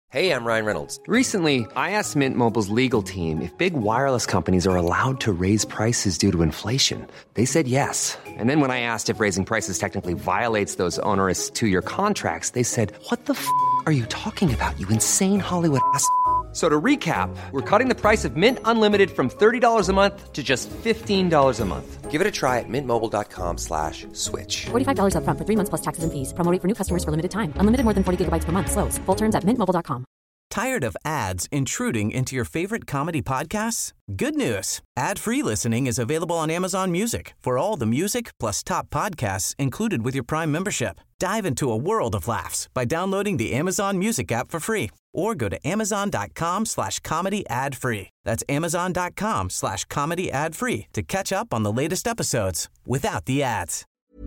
Hey, I'm Ryan Reynolds. Recently, I asked Mint Mobile's legal team if big wireless companies are allowed to raise prices due to inflation. They said yes. And then when I asked if raising prices technically violates those onerous two-year contracts, they said, "What the f*** are you talking about, you insane Hollywood ass?" So to recap, we're cutting the price of Mint Unlimited from $30 a month to just $15 a month. Give it a try at mintmobile.com/switch. $45 up front for 3 months plus taxes and fees. Promo rate for new customers for limited time. Unlimited more than 40 gigabytes per month. Slows full terms at mintmobile.com. Tired of ads intruding into your favorite comedy podcasts? Good news. Ad-free listening is available on Amazon Music for all the music plus top podcasts included with your Prime membership. Dive into a world of laughs by downloading the Amazon Music app for free or go to amazon.com/comedy ad-free. That's amazon.com/comedy ad-free to catch up on the latest episodes without the ads.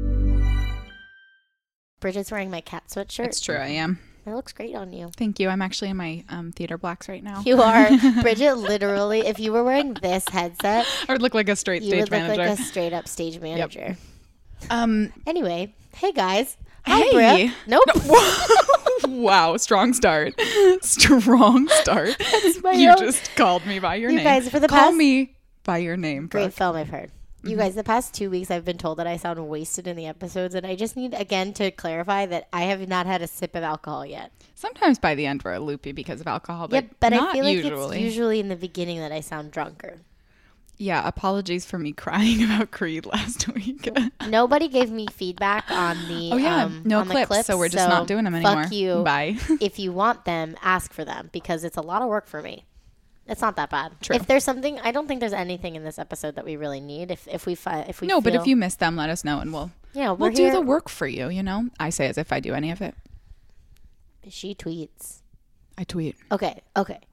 Bridget's wearing my cat sweatshirt. It's true, I am. It looks great on you. Thank you. I'm actually in my theater blacks right now. You are. Bridget, literally, if you were wearing this headset, I would look like a straight stage manager. You would look like a straight up stage manager. Yep. Anyway, hey guys. Hi, hey. Brooke. Nope. No. Wow, strong start. Strong start. You just called me by your name. You guys, for the Call past... me by your name, Brooke. Great film I've heard. You guys, the past 2 weeks I've been told that I sound wasted in the episodes, and I just need, again, to clarify that I have not had a sip of alcohol yet. Sometimes by the end we're loopy because of alcohol, but, but not I feel like usually. It's usually in the beginning that I sound drunker. Yeah, apologies for me crying about Creed last week. Nobody gave me feedback on the no on clips, the clips, so we're just not doing them anymore. Fuck you. Bye. If you want them, ask for them because it's a lot of work for me. It's not that bad. True. If there's something, I don't think there's anything in this episode that we really need. If we but if you miss them, let us know and we'll do the work for you. You know, I say as if I do any of it. She tweets. I tweet. Okay.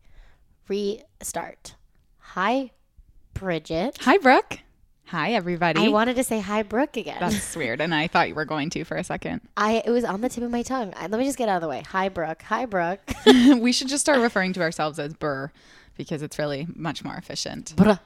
Restart. Hi, Bridget. Hi, Brooke. Hi, everybody. I wanted to say hi, Brooke again. That's weird, and I thought you were going to for a second. It was on the tip of my tongue. Let me just get out of the way. Hi, Brooke. Hi, Brooke. We should just start referring to ourselves as Burr because it's really much more efficient. Bruh.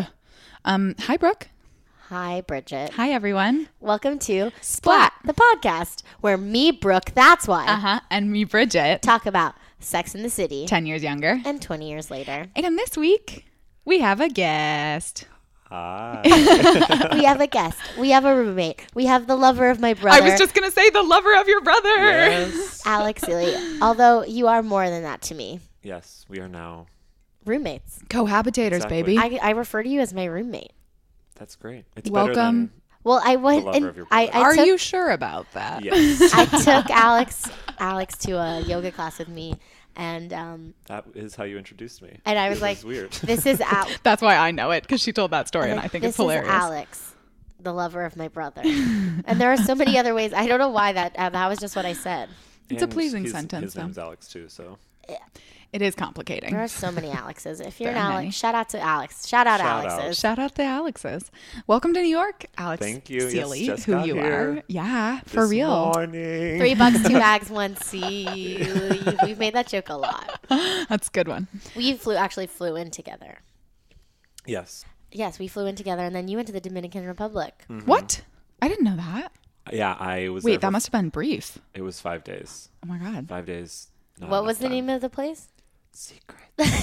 Hi, Brooke. Hi, Bridget. Hi, everyone. Welcome to Splat, the podcast, where me, Brooke, that's why, and me, Bridget, talk about Sex in the City, 10 years younger, and 20 years later. And this week, we have a guest. Hi. We have a guest. We have a roommate. We have the lover of my brother. I was just going to say the lover of your brother. Yes. Alex Sealy. Although you are more than that to me. Yes, we are now roommates. Cohabitators, exactly. baby. I refer to you as my roommate. That's great. It's welcome. Better than well, I went and Are you sure about that? Yes. I took Alex to a yoga class with me. And that is how you introduced me. And I was like, weird. This is Alex. That's why I know it, because she told that story, and I think it's hilarious. This is Alex, the lover of my brother. And there are so many other ways. I don't know why that was just what I said. It's a pleasing sentence. His name's Alex, too, so. Yeah. It is complicating. There are so many Alexes. If you're an Alex, shout out to Alex. Shout out Alexes. Shout out to Alexes. Welcome to New York, Alex. Thank you. Sealy, yes, who you are. Yeah, for real. Morning. $3, 2 bags, 1 seat. We've made that joke a lot. That's a good one. We actually flew in together. Yes. Yes, we flew in together, and then you went to the Dominican Republic. Mm-hmm. What? I didn't know that. Yeah, I was. Wait, that must have been brief. It was 5 days. Oh my God. 5 days. What was the name of the place? Secret.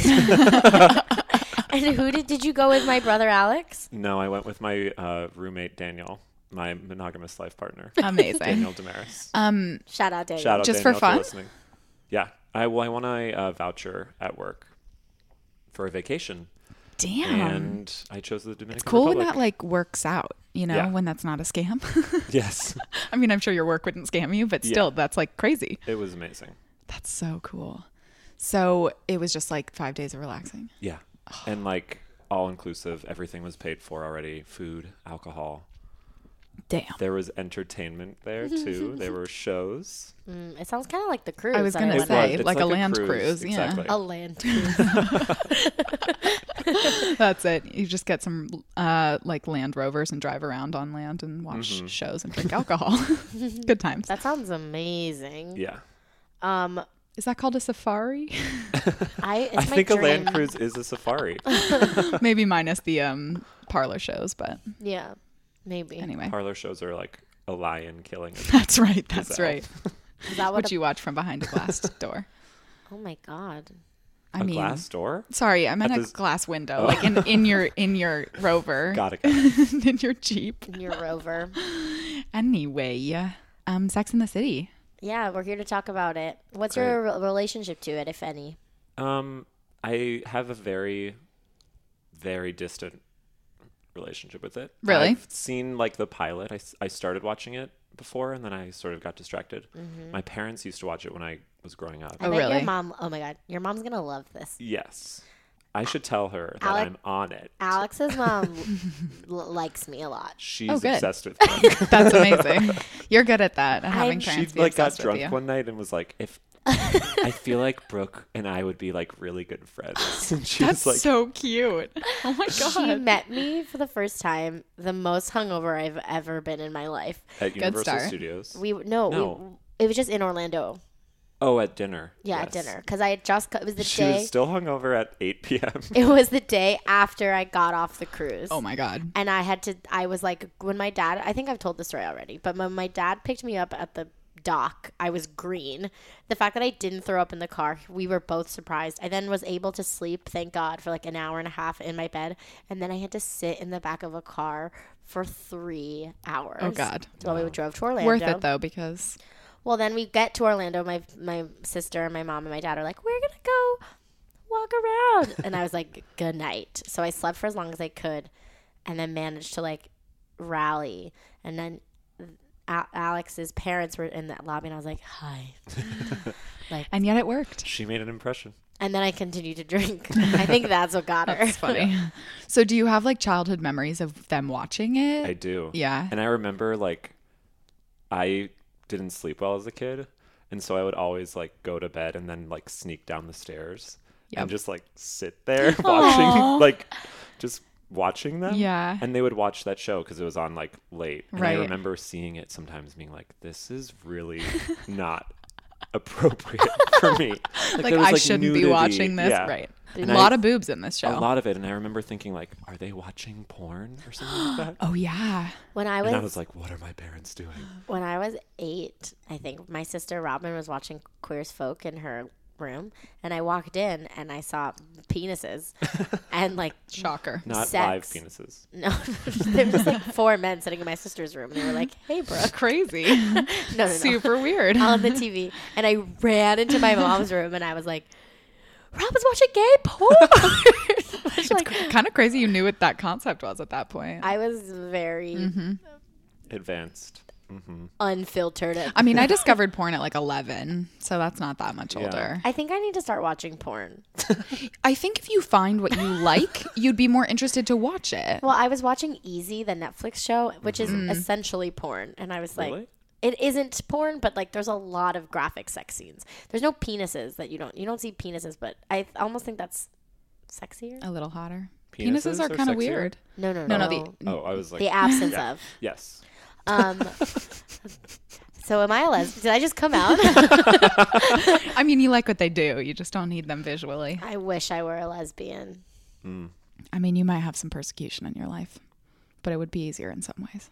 And who did you go with? My brother Alex? No, I went with my roommate Daniel, my monogamous life partner. Amazing. Daniel Damaris. Shout out Daniel. Shout out just Daniel for fun. Listening. Yeah, I won a voucher at work for a vacation. Damn. And I chose the Dominican It's cool Republic. when that like works out, you know, when that's not a scam. Yes. I mean, I'm sure your work wouldn't scam you, but still, that's like crazy. It was amazing. That's so cool. So it was just like 5 days of relaxing. Yeah. And like all inclusive, everything was paid for already. Food, alcohol. Damn. There was entertainment there too. There were shows. It sounds kind of like the cruise. I was going to say, it's like a land cruise. Exactly. Yeah. A land cruise. That's it. You just get some like Land Rovers and drive around on land and watch shows and drink alcohol. Good times. That sounds amazing. Yeah. Is that called a safari? I think a land cruise is a safari. Maybe minus the parlor shows, but yeah, maybe. Anyway, parlor shows are like a lion killing. That's right. That's right. Is that what you watch from behind a glass door? Oh my God. A glass door? Sorry, I meant At a this- glass window, like in your Rover, Got it. in your Jeep. In your Rover. Anyway, Sex in the City. Yeah, we're here to talk about it. What's your relationship to it, if any? I have a very, very distant relationship with it. Really? I've seen like the pilot. I started watching it before, and then I sort of got distracted. My parents used to watch it when I was growing up. I Oh, bet really? Your mom. Oh my God, your mom's gonna love this. Yes. I should tell her that Alec- I'm on it. Alex's mom likes me a lot. She's Oh, good. obsessed with me. That's amazing. You're good at that. Having She parents be like got obsessed with you. drunk one night and was like, "If I feel like Brooke and I would be like really good friends," and she That's was like, so cute. Oh my She god. met me for the first time, the most hungover I've ever been in my life. "At Universal start. Studios." No. It was just in Orlando. Oh, at dinner. Yeah, Yes. at dinner. Because I had just, it was the She day, was still hungover at 8 p.m. it was the day after I got off the cruise. Oh my god. And I was like, when my dad, I think I've told the story already, but when my dad picked me up at the dock, I was green. The fact that I didn't throw up in the car, we were both surprised. I then was able to sleep, thank God, for like an hour and a half in my bed. And then I had to sit in the back of a car for 3 hours. Oh, God. While we drove to Orlando. Worth it though, because Well, then we get to Orlando. My sister and my mom and my dad are like, we're going to go walk around. And I was like, good night. So I slept for as long as I could and then managed to like rally. And then Alex's parents were in that lobby and I was like, hi. and yet it worked. She made an impression. And then I continued to drink. I think that's what got her. That's funny. So do you have like childhood memories of them watching it? I do. Yeah. And I remember like I didn't sleep well as a kid, and so I would always like go to bed and then like sneak down the stairs and just like sit there watching like just watching them. Yeah. And they would watch that show because it was on like late. And Right. I remember seeing it sometimes being like, this is really not appropriate for me. Like there was, I shouldn't be nudity. watching this. Yeah. Right. A And lot of boobs in this show. A lot of it. And I remember thinking like, are they watching porn or something like that? Oh yeah. When I And I was was like, what are my parents doing? When I was 8, I think my sister Robin was watching Queer as Folk in her room, and I walked in and I saw penises and like Shocker. Not sex. live penises. No, there was just like 4 men sitting in my sister's room, and they were like, "Hey, Brooke." Crazy. No. Super weird. On the TV, and I ran into my mom's room, and I was like, "Robin's watching gay porn." Which, like, Kind of crazy you knew what that concept was at that point. I was very Advanced. unfiltered. I mean, I discovered porn at like 11, so that's not that much Yeah. older. I think I need to start watching porn. I think if you find what you like, you'd be more interested to watch it. Well, I was watching Easy, the Netflix show, which is essentially porn, and I was like, Really? it isn't porn, but like there's a lot of graphic sex scenes. There's no penises that you don't see penises, but I almost think that's sexier. A little hotter. Penises Penises are are kind of sexier? weird. No, no, No, no. no, Oh, I was like, the absence yeah. of. Yes. So am I a lesbian? Did I just come out? I mean, you like what they do. You just don't need them visually. I wish I were a lesbian. I mean, you might have some persecution in your life, but it would be easier in some ways.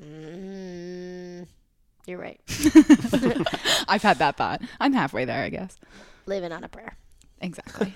You're right. I've had that thought. I'm halfway there, I guess. Living on a prayer. Exactly.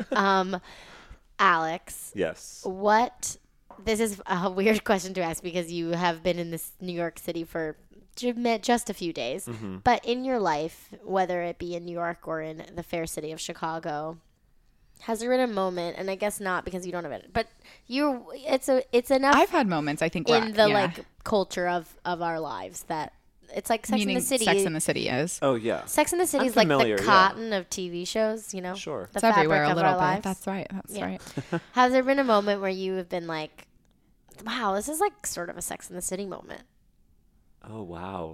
Alex, Yes. this is a weird question to ask because you have been in this New York City for just a few days. But in your life, whether it be in New York or in the fair city of Chicago, has there been a moment, and I guess not because you don't have it, but it's enough I've had moments, I think, in the yeah. like culture of our lives that it's like Sex Meaning in the City. Sex in the City is. Oh, yeah. Sex in the City I'm is like familiar, the yeah. cotton of TV shows, you know? Sure. The It's everywhere fabric a of little our bit. lives. That's right. That's Yeah. right. Has there been a moment where you have been like, wow, this is like sort of a Sex in the City moment? Oh, wow.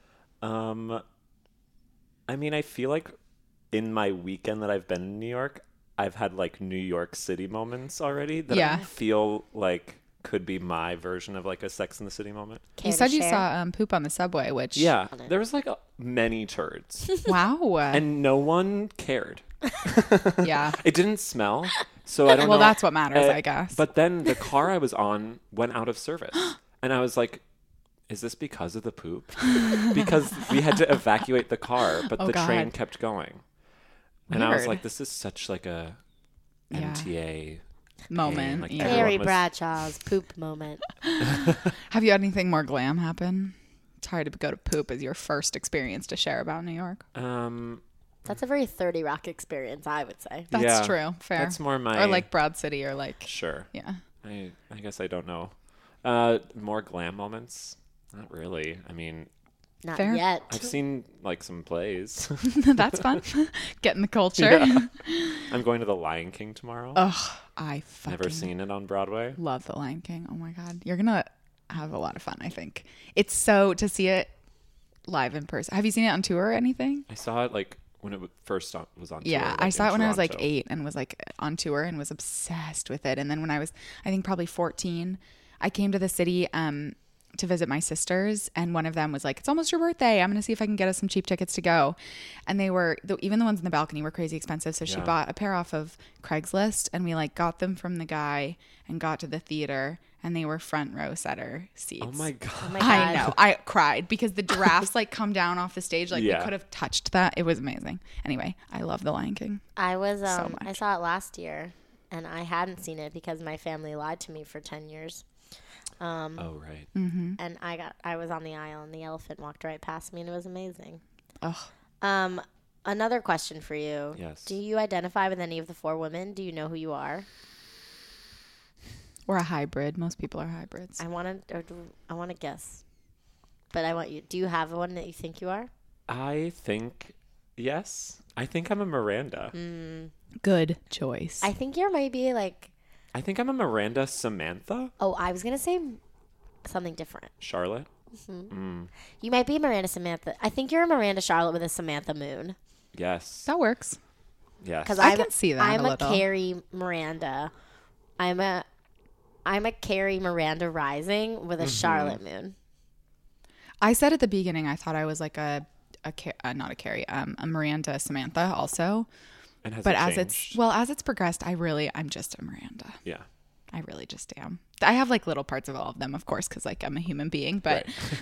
I mean, I feel like in my weekend that I've been in New York, I've had like New York City moments already that Yeah. I feel like could be my version of like a Sex in the City moment. Care You to said you share? saw poop on the subway, which Yeah. There was like many turds wow, and no one cared. yeah. It didn't smell. So I don't know. Well, that's what matters, I guess. But then the car I was on went out of service. And I was like, is this because of the poop? Because we had to evacuate the car, but Oh, the train God. kept going. And I was Weird. like, this is such like a Yeah. MTA Moment. Like, yeah. everyone Carrie was- Bradshaw's poop moment. Have you had anything more glam happen? It's hard to go to poop as your first experience to share about New York. That's a very 30 Rock experience, I would say. That's Yeah, true. Fair. that's more my- Or like Broad City or like. Sure. Yeah. I guess I don't know. More glam moments? Not really. I mean, Not Fair. yet. I've seen like some plays. That's fun. Get in the culture. I'm going to The Lion King tomorrow. Ugh, I fucking Never seen it on Broadway. love The Lion King. Oh my God. You're going to have a lot of fun, I think. It's so to see it live in person. Have you seen it on tour or anything? I saw it like when it first was on tour. Yeah, like, I saw in it when I was like Toronto. 8 and was like on tour and was obsessed with it. And then when I was, I think probably 14, I came to the city to visit my sisters, and one of them was like, "It's almost your birthday. I'm going to see if I can get us some cheap tickets to go." And they were, even the ones in the balcony were crazy expensive. So she Yeah. bought a pair off of Craigslist, and we like got them from the guy and got to the theater, and they were front row setter seats. Oh my god. Oh my I God. know. I cried because the giraffes like come down off the stage. Like Yeah. they could have touched that. It was amazing. Anyway, I love The Lion King. I was I much. saw it last year, and I hadn't seen it because my family lied to me for 10 years. Oh right. And I was on the aisle, and the elephant walked right past me, and it was amazing. Ugh. Another question for you. Yes. Do you identify with any of the 4 women? Do you know who you are? We're a hybrid. Most people are hybrids. I want to guess, but I want you. Do you have one that you think you are? I think yes. I think I'm a Miranda. Good choice. I think you're maybe like. I think I'm a Miranda Samantha. Oh, I was gonna say something different. Charlotte. You might be a Miranda Samantha. I think you're a Miranda Charlotte with a Samantha Moon. Yes. that works. Yes. Because I can see that I'm a a little. Carrie Miranda. I'm a Carrie Miranda Rising with a Charlotte Moon. I said at the beginning I thought I was like not a Carrie, a Miranda Samantha also. And has But it as changed? as it's progressed, I'm just a Miranda. Yeah. I really just am. I have like little parts of all of them, of course, because like I'm a human being. But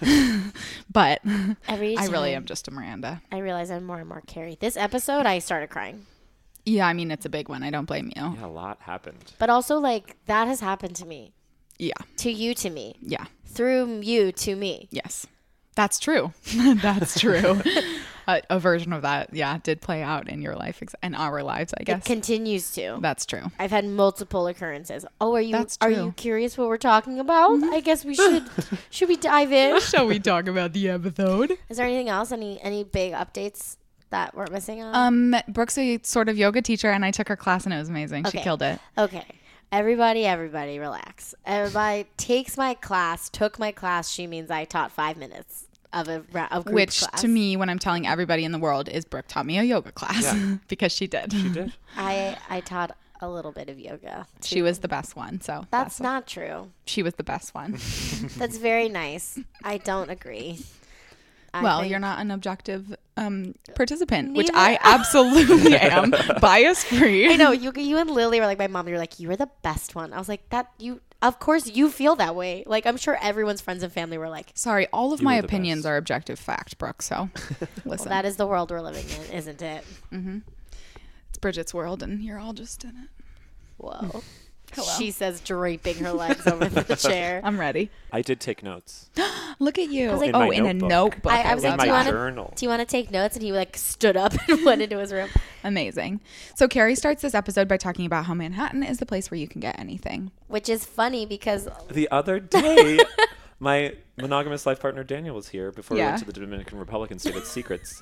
but Every I really time am just a Miranda. I realize I'm more and more Carrie. This episode, I started crying. Yeah, I mean it's a big one. I don't blame you. Yeah, a lot happened. But also, like, that has happened to me. Yeah, To you, to me. yeah, Through you, to me. yes, that's true. That's true. A version of that, yeah, did play out in your life and our lives, I It guess. continues to. That's true. I've had multiple occurrences. Oh, are you That's are true. you curious what we're talking about? I guess we should we dive in? Shall we talk about the episode? Is there anything else? Any big updates that we're missing on? Brooke's a sort of yoga teacher, and I took her class, and it was amazing. She Okay. killed it. Okay. Everybody, relax. Everybody took my class. She means I taught 5 minutes of group Which class. to me, when I'm telling everybody in the world, is Brooke taught me a yoga class Yeah. because she did. She did. I taught a little bit of yoga. She was the best one. So That's not true. She was the best one. That's very nice. I don't agree. I Well, think- you're not an objective participant, which Neither- I absolutely am. Bias free. I know you and Lily were like my mom. You're like, you were the best one. I was like, that you. Of course, you feel that way. Like, I'm sure everyone's friends and family were like, Sorry, all of You my were the opinions best. are objective fact, Brooke. So listen, that is the world we're living in, isn't it? it's Bridget's world, and you're all just in it. Whoa. Hello. She says, draping her legs over the chair. I'm ready. I did take notes. Look at you. like- In oh, my in a notebook. notebook. I was In like, my do you want journal. to take notes? And he like stood up and went into his room. Amazing. So Carrie starts this episode by talking about how Manhattan is the place where you can get anything. Which is funny because The other day, my monogamous life partner Daniel was here before we Yeah. went to the Dominican Republic and stayed at Secrets.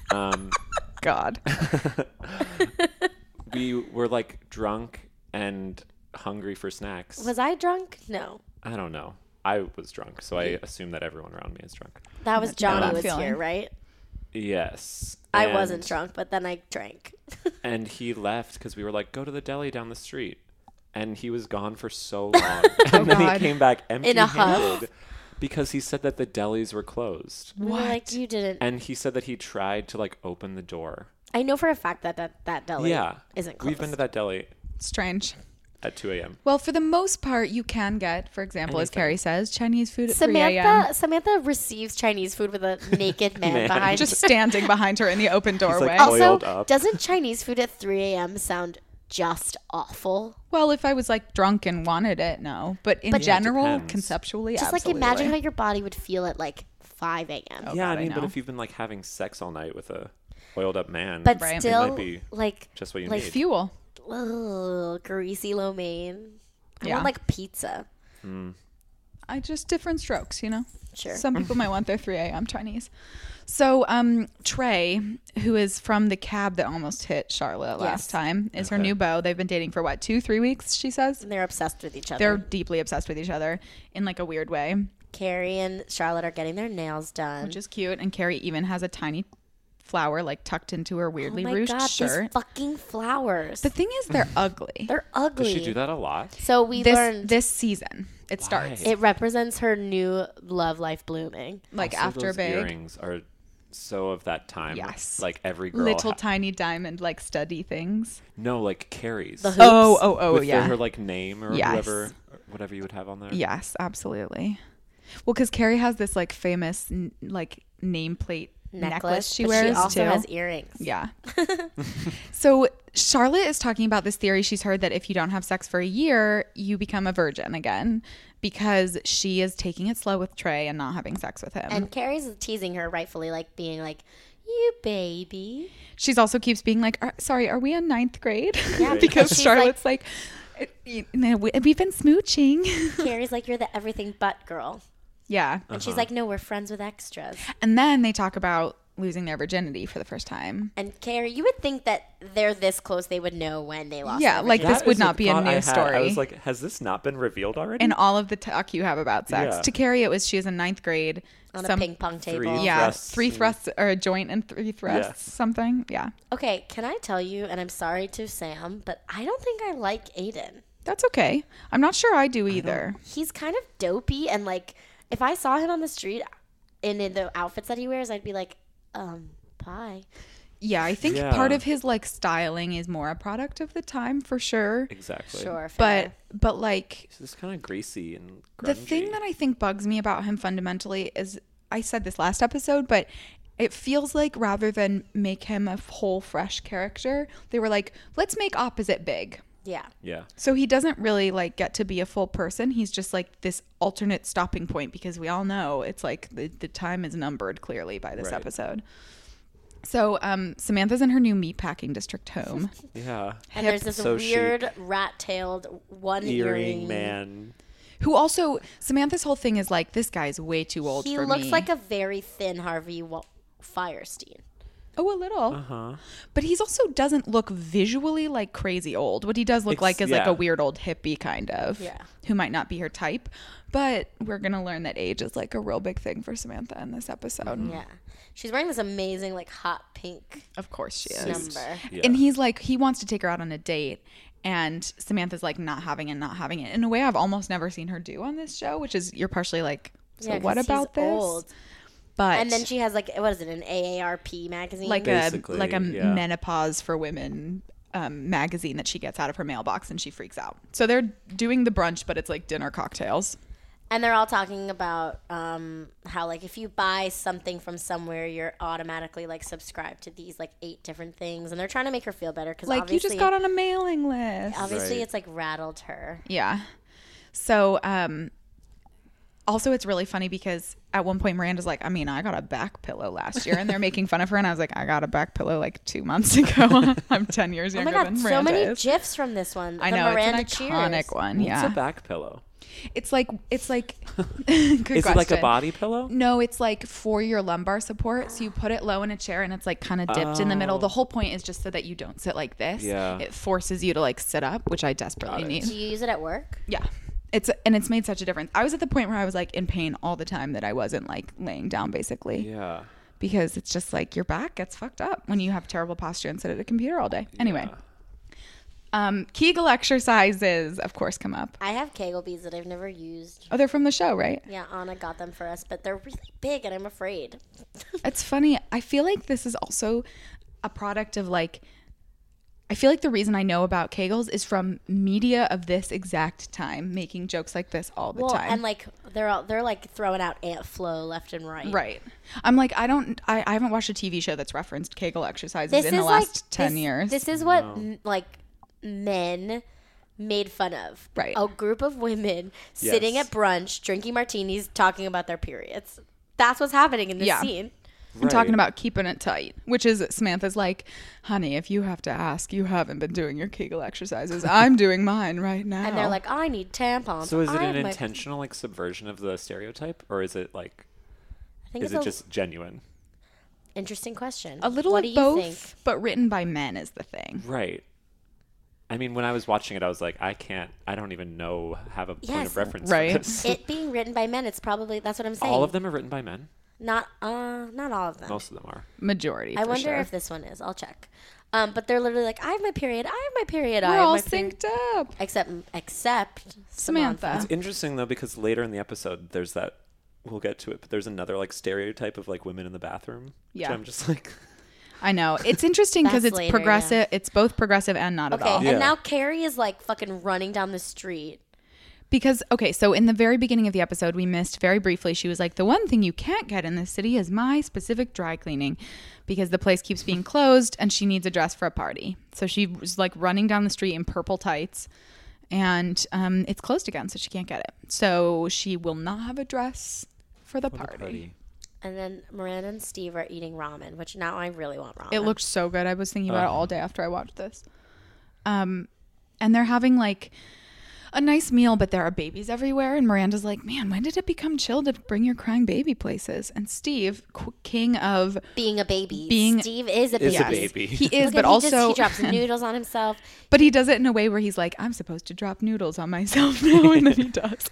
God. We were like drunk and hungry for snacks. was I drunk? No. I don't know. I was drunk, so I assume that everyone around me is drunk. That was Johnny that was feeling. here, right? Yes. I And- wasn't drunk, but then I drank. And he left because we were like, go to the deli down the street. And he was gone for so long. And then God. he came back In a huff. empty-handed because he said that the delis were closed. We were like, you didn't. And he said that he tried to like open the door. I know for a fact that deli Yeah. isn't closed. We've been to that deli. Strange. at 2 a.m. Well, for the most part, you can get, for example, as Carrie says, Chinese food at 3 a.m. Samantha receives Chinese food with a naked man behind Just standing behind her in the open doorway. like, Also, oiled up. doesn't Chinese food at 3 a.m. sound just awful? Well, if I was like drunk and wanted it, no. But in general, depends. conceptually, Just absolutely. like imagine how your body would feel at like 5 a.m. Oh, yeah, God, I mean, but know. if you've been like having sex all night with a oiled up man, But Right. it still, might be like just what you like need. Fuel. greasy lo mein. I Yeah. want like pizza. I just different strokes, you know? Sure. Some people might want their 3 a.m. Chinese. So Trey, who is from the cab that almost hit Charlotte last Yes. time, is her new beau. They've been dating for what, 2-3 weeks, she says? And they're obsessed with each other. They're deeply obsessed with each other in like a weird way, Carrie and Charlotte are getting their nails done. which is cute. And Carrie even has a tiny flower like tucked into her weirdly oh my ruched god, shirt. these fucking flowers. The thing is, they're ugly. They're Does ugly. she do that a lot? So we learned This season, it starts. Why? it represents her new love life blooming. Like Also, after those big. earrings are so of that time. Yes. Like every girl. Little tiny diamond like study things. No, like Carrie's. The hoops. Oh, With yeah. her like name or Yes. whoever, or whatever you would have on there. Yes, absolutely. Well, because Carrie has this like famous like nameplate necklace she but wears she also too. has earrings. Yeah. So Charlotte is talking about this theory she's heard that if you don't have sex for a year, you become a virgin again because she is taking it slow with Trey and not having sex with him. And Carrie's teasing her, rightfully, like being like, "You baby." She's also keeps being like, sorry, are we in 9th grade? Yeah, because she's Charlotte's like, you know, we've been smooching. Carrie's like, "You're the everything but girl," Yeah. and she's like, "No, we're friends with extras." And then they talk about losing their virginity for the first time. And Carrie, you would think that they're this close, they would know when they lost. Yeah, their like virginity. this would is not be a thought I new had. story. I was like, has this not been revealed already? In all of the talk you have about sex. Yeah. To Carrie, it was she was in 9th grade. on a ping pong table. Three- Yeah, thrusts 3 and- thrusts or a joint and 3 thrusts, something. Yeah, Okay, can I tell you? And I'm sorry to Sam, but I don't think I like Aiden. that's okay. I'm not sure I do either. He's kind of dopey, and like, if I saw him on the street in the outfits that he wears, I'd be like, bye. Yeah, I think Yeah. part of his like styling is more a product of the time for sure. Exactly. Sure, fair. But like He's just kind of greasy and grungy. the thing that I think bugs me about him fundamentally is I said this last episode, but it feels like rather than make him a whole fresh character, they were like, let's make opposite big. Yeah. Yeah. So he doesn't really like get to be a full person. He's just like this alternate stopping point because we all know it's like the time is numbered clearly by this Right. episode. So Samantha's in her new meatpacking district home. Yeah. And there's this So weird rat-tailed one Earring man. Who also Samantha's whole thing is like, this guy's way too old He for looks me. like a very thin Harvey Firestein. Oh, a little. Uh-huh. But he's also doesn't look visually like crazy old. What he does look like is like yeah. a weird old hippie kind of. Yeah. Who might not be her type. But we're going to learn that age is like a real big thing for Samantha in this episode. Yeah. She's wearing this amazing, like, hot pink Of course she is. number. Yeah. And he's like, he wants to take her out on a date. And Samantha's like not having it. In a way I've almost never seen her do on this show, which is you're partially like, so Yeah, 'cause what he's about this? old. But And then she has, like, what is it, an AARP magazine? like Basically, a yeah. menopause for women magazine that she gets out of her mailbox and she freaks out. So they're doing the brunch, but it's like dinner cocktails. And they're all talking about how, like, if you buy something from somewhere, you're automatically, like, subscribed to these, like, 8 different things. And they're trying to make her feel better because Like you just got on a mailing list. obviously Right. it's, like, rattled her. Yeah. So also it's really funny because at one point Miranda's like, I mean, I got a back pillow last year, and they're making fun of her, and I was like, I got a back pillow like 2 months ago. I'm 10 years Oh younger my than God, so Miranda many is. GIFs from this one. I The know, Miranda it's an iconic cheers. one. What's Yeah. a back pillow? It's like good Is question. it like a body pillow? No, it's like for your lumbar support. So you put it low in a chair and it's like kind of dipped in the middle. The whole point is just so that you don't sit like this. Yeah. It forces you to like sit up, which I desperately need. Do you use it at work? Yeah. It's made such a difference. I was at the point where I was like in pain all the time that I wasn't like laying down basically. Yeah. Because it's just like your back gets fucked up when you have terrible posture and sit at a computer all day. Anyway. Kegel exercises, of course, come up. I have Kegel beads that I've never used. Oh, they're from the show, right? Yeah, Anna got them for us, but they're really big and I'm afraid. It's funny. I feel like this is also a product of like, I feel like the reason I know about Kegels is from media of this exact time, making jokes like this all the time. And like they're like throwing out ant flow left and right. Right. I'm like, I haven't watched a TV show that's referenced Kegel exercises in the last 10 years. This is what like men made fun of. Right. A group of women sitting at brunch, drinking martinis, talking about their periods. That's what's happening in this scene. I'm talking about keeping it tight, which is Samantha's like, honey, if you have to ask, you haven't been doing your Kegel exercises. I'm doing mine right now. And they're like, I need tampons. So is it an intentional like subversion of the stereotype, or is it like, is it just genuine? Interesting question. A little what of do both, you think? but written by men is the thing. Right. I mean, when I was watching it, I was like, I don't even have a point of reference for this. It being written by men, it's probably, that's what I'm saying. All of them are written by men? Not all of them. Most of them are. Majority, I wonder sure. if this one is. I'll check. But they're literally like, I have my period. We're all synced up. Except Samantha. It's interesting, though, because later in the episode, there's that, we'll get to it, but there's another like stereotype of like women in the bathroom. Yeah. Which I'm just like... I know. It's interesting because it's later, progressive. yeah. It's both progressive and not at all. Okay, and now Carrie is like fucking running down the street. Because, okay, so in the very beginning of the episode, we missed very briefly, she was like, the one thing you can't get in this city is my specific dry cleaning because the place keeps being closed and she needs a dress for a party. So she was like running down the street in purple tights and it's closed again, so she can't get it. So she will not have a dress for the party. And then Miranda and Steve are eating ramen, which now I really want ramen. It looked so good. I was thinking about it all day after I watched this. And they're having like a nice meal, but there are babies everywhere. And Miranda's like, man, when did it become chill to bring your crying baby places? And Steve, king of being a baby. Steve is a Is baby. a baby. He is, Look but at, also he drops noodles on himself. But he does it in a way where he's like, I'm supposed to drop noodles on myself now, and then he does.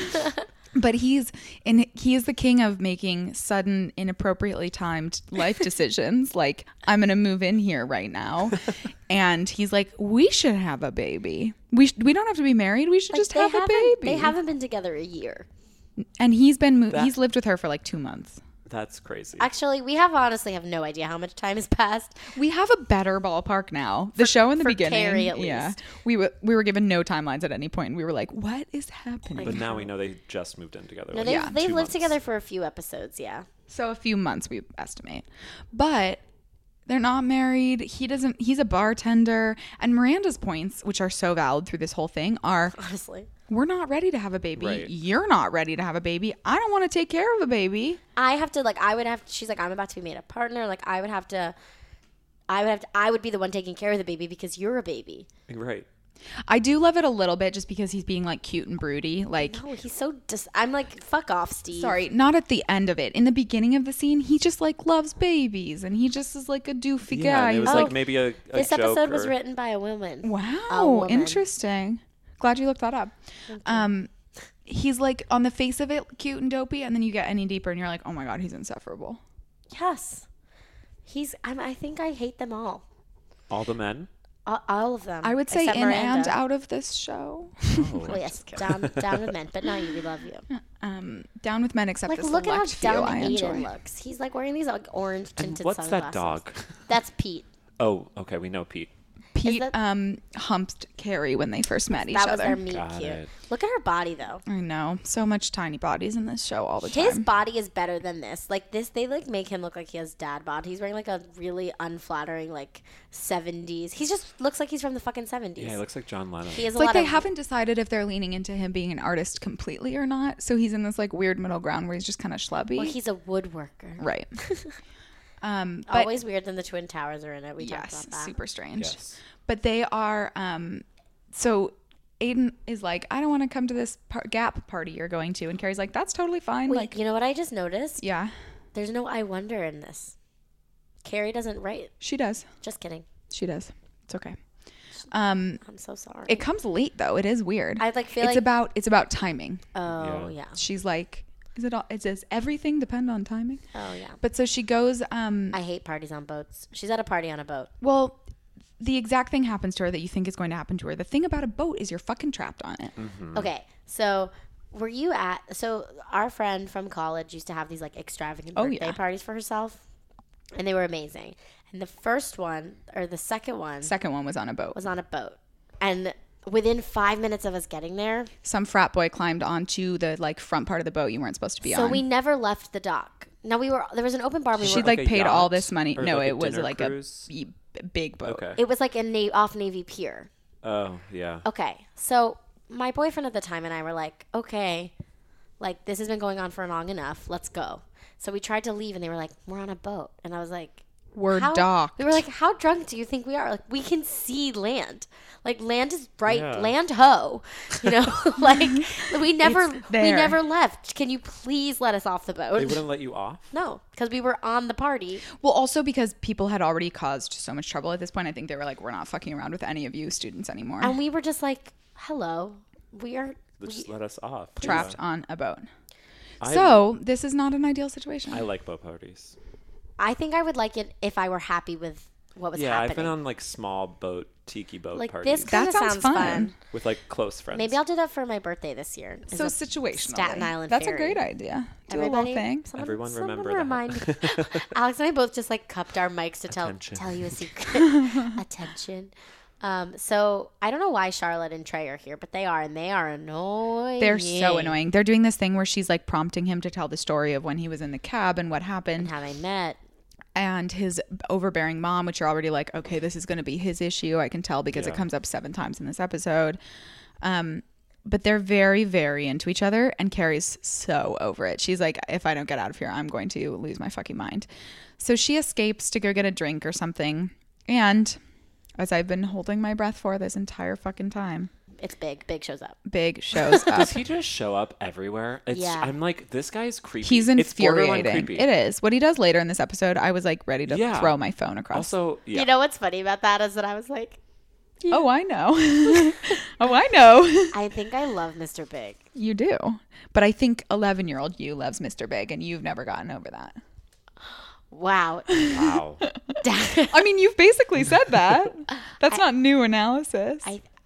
But he is the king of making sudden, inappropriately timed life decisions. Like, I'm going to move in here right now. And he's like, we should have a baby. We don't have to be married. We should just have a baby. They haven't been together a year. And he's lived with her for like 2 months. That's crazy. Actually, we honestly have no idea how much time has passed. We have a better ballpark now. The show in the beginning, Carrie at least. yeah, we were given no timelines at any point. We were like, "What is happening?" But now we know they just moved in together. No, like, they've 2 lived months. together for a few episodes, yeah. So a few months, we estimate, but they're not married. He's a bartender, and Miranda's points, which are so valid through this whole thing, are Honestly, we're not ready to have a baby. Right. You're not ready to have a baby. I don't want to take care of a baby. I she's like, I'm about to be made a partner. Like, I would be the one taking care of the baby because you're a baby. Right. I do love it a little bit just because he's being like cute and broody. Like, No, he's so I'm like, fuck off, Steve. sorry, not at the end of it. In the beginning of the scene, he just like loves babies and he just is like a doofy Yeah, guy. and it was Oh, like maybe a This joke episode was or- written by a woman. A Wow, woman. interesting. Glad you looked that up. He's like on the face of it cute and dopey, and then you get any deeper and you're like, oh my god, he's insufferable. Yes. I think I hate them all. all the men. All of them. I would say except in Miranda. and out of this show. Oh, yes. Down with men. But not you. We love you. Down with men except Like, the look at how select few I down enjoy. Aiden looks. He's like wearing these like orange And tinted what's sunglasses. that dog? That's Pete. Oh, okay. We know Pete. Pete that- humped Carrie when they first met each That was other. their meet Got cute. it. Look at her body though. I know. So much tiny bodies in this show all the His time. body is better than this. Like this, they like make him look like he has dad bod. He's wearing like a really unflattering like 70s. He just looks like he's from the fucking 70s. Yeah, he looks like John Lennon. He has It's a like lot they of haven't decided if they're leaning into him being an artist completely or not. So he's in this like weird middle ground where he's just kind of schlubby. Well, he's a woodworker. Right. But Always weird when the Twin Towers are in it. We talked yes, about that. super strange. Yes. But they are. So Aiden is like, I don't want to come to this Gap party you're going to, and Carrie's like, that's totally fine. Wait, like, you know what I just noticed? yeah, There's no I wonder in this. Carrie doesn't write. she does. Just kidding. She does. It's okay. I'm so sorry. It comes late though. It is weird. I like feel it's like it's about timing. oh yeah. She's like, does everything depend on timing? Oh yeah. But so she goes. I hate parties on boats. She's at a party on a boat. Well, the exact thing happens to her that you think is going to happen to her. The thing about a boat is you're fucking trapped on it. Okay, so were you at? So our friend from college used to have these like extravagant birthday yeah. parties for herself, and they were amazing. And the first one, or the second one, was on a boat. was on a boat. And within 5 minutes of us getting there, Some frat boy climbed onto the like front part of the boat you weren't supposed to be so on. we never left the dock. Now there was an open bar. She'd Like like a paid yacht? all this money. Or No, like a it was dinner like cruise? a big boat. Okay. It was like off Navy Pier. Oh, yeah. Okay, so my boyfriend at the time and I were like, okay, like this has been going on for long enough. Let's go. So we tried to leave and they were like, we're on a boat. And I was like, We're how? docked. We were like, how drunk do you think we are? Like, we can see land. Like, land is bright. Yeah. Land ho. You know, like we never there. left. Can you please let us off the boat? They wouldn't let you off? No, because we were on the party. Well, also because people had already caused so much trouble at this point. I think they were like, we're not fucking around with any of you students anymore. And we were just like, hello, we are Just let us off. Trapped Yeah. on a boat. So this is not an ideal situation. I like boat parties. I think I would like it if I were happy with what was happening. I've been on like small boat, tiki boat like parties. this kind That of sounds sounds fun. fun. with like close friends. Maybe I'll do that for my birthday this year. Is So a situational. Staten Island That's Ferry. a great idea. Do a Everybody, little thing. Everyone someone remember that. remind me. Alex and I both just like cupped our mics to Attention. tell you a secret. Attention. So I don't know why Charlotte and Trey are here, but they are, and they are annoying. They're so annoying. They're doing this thing where she's like prompting him to tell the story of when he was in the cab and what happened. And how they met. And his overbearing mom, which you're already like, okay, this is going to be his issue. I can tell because it comes up 7 times in this episode. But they're very, very into each other. And Carrie's so over it. She's like, if I don't get out of here, I'm going to lose my fucking mind. So she escapes to go get a drink or something. And as I've been holding my breath for this entire fucking time, It's Big. Big shows up. Big shows up. Does he just show up everywhere? Yeah. I'm like, this guy's creepy. He's It's borderline infuriating. creepy. It is. What he does later in this episode, I was like ready to Yeah. throw my phone across. Also, yeah. You know what's funny about that is that I was like, Oh, I know. Oh, I know. I think I love Mr. Big. You do. But I think 11-year-old you loves Mr. Big, and you've never gotten over that. Wow. Wow. I mean, you've basically said that. That's not new analysis.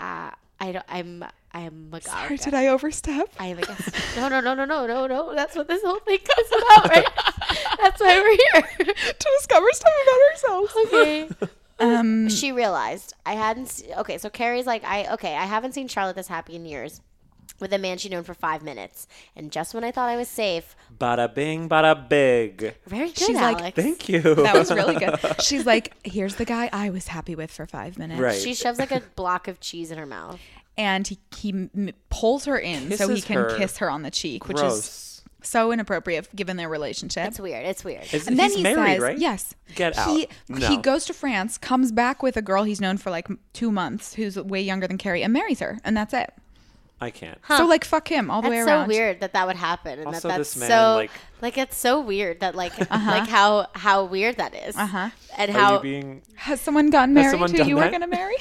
I'm a Sorry, did I overstep? I am a guest. No. That's what this whole thing is about, right? That's why we're here. To discover stuff about ourselves. Okay. She realized I hadn't. Okay, so Carrie's like, I haven't seen Charlotte this happy in years with a man she'd known for 5 minutes, and just when I thought I was safe, Bada bing, bada big. very good, She's like, Alex. Thank you. That was really good. She's like, here's the guy I was happy with for 5 minutes. Right. She shoves like a block of cheese in her mouth. And he pulls her in so he Kisses can her. kiss her on the cheek, which is Gross. so inappropriate given their relationship. It's weird. And then He's he married, says, right? yes. Get out. He No. goes to France, comes back with a girl he's known for like 2 months who's way younger than Carrie and marries her. And that's it. I can't. So like fuck him all the way That's around. so weird that would happen, and Also, that's this man, so like- it's so weird that like how weird that is, and Are how you being... Has someone gotten married someone who done you were that? going to marry?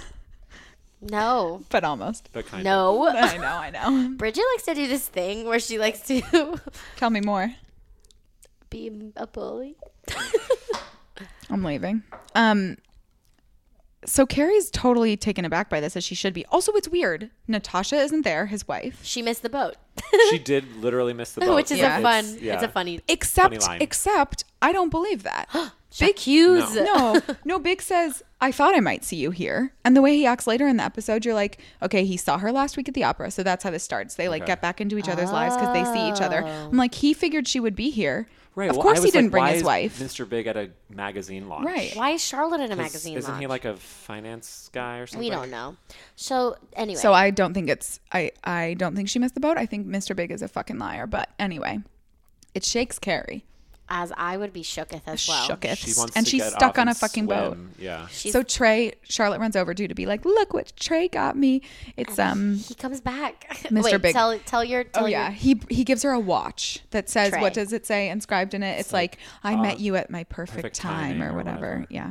no, But almost. But kind of. no. I know. Bridget likes to do this thing where she likes to Tell me more. be a bully. I'm leaving. So Carrie's totally taken aback by this, as she should be. Also, it's weird. Natasha isn't there, his wife. She missed the boat, She did literally miss the boat. which is Yeah. a fun. It's- yeah. It's a funny. Except line. I don't believe that. Big Hughes. No, Big says, I thought I might see you here. And the way he acts later in the episode, you're like, okay, he saw her last week at the opera. So that's how this starts. They like get back into each other's lives because they see each other. I'm like, he figured she would be here. Right. Of well, course I he was didn't like, bring why his is wife. Mr. Big at a magazine launch. Right. Why is Charlotte in a 'Cause magazine Isn't he launch? like a finance guy or something? We don't know. So anyway, So I don't think I don't think she missed the boat. I think Mr. Big is a fucking liar. But anyway, it shakes Carrie. as I would be shooketh as well. Shooketh. She wants And to she's get stuck off on and a fucking boat. swim. Yeah. So Charlotte runs over to be like, look what Trey got me. It's He comes back. Mr. Wait, Big. Tell your. he gives her a watch that says, Trey. what does it say inscribed in it? It's like, I met you at my perfect perfect time timing or or whatever. whatever. Yeah.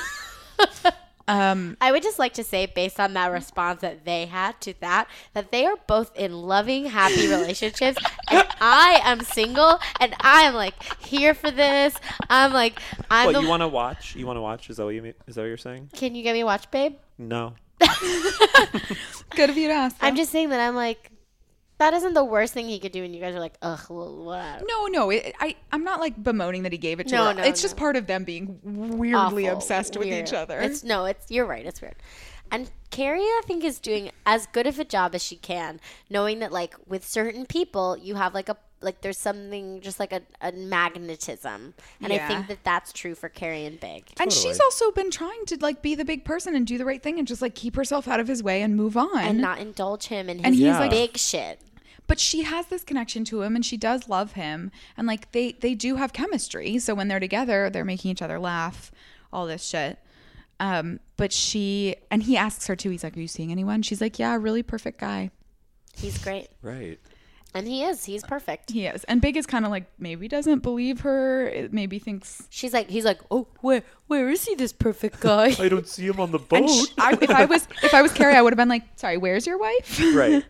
I would just like to say, based on that response that they had to that they are both in loving, happy relationships, and I am single, and I am like here for this. I'm like, What, you want to watch? You want to watch? Is that what you mean? Is that what you're saying? Can you get me a watch, babe? No. Good of you to ask. I'm just saying that I'm like, That isn't the worst thing he could do, and you guys are like, ugh, well, whatever. No. I'm not like bemoaning that he gave it to her. It's just part of them being weirdly Awful, obsessed with weird. each other. You're right. It's weird. And Carrie, I think, is doing as good of a job as she can, knowing that like with certain people, you have there's something just like a magnetism, and I think that that's true for Carrie and Big. And she's also been trying to like be the big person and do the right thing and just like keep herself out of his way and move on and not indulge him in his he's like big shit. But she has this connection to him and she does love him, and like they do have chemistry. So when they're together, they're making each other laugh, all this shit. But he asks her too. He's like, "Are you seeing anyone?" She's like, "Yeah, a really perfect guy." He's great. Right. And he is. He's perfect. He is. And Big is kind of like maybe doesn't believe her. It maybe thinks he's like, "Oh, where is he? This perfect guy." I don't see him on the boat. And if I was Carrie, I would have been like, "Sorry, where's your wife?" Right.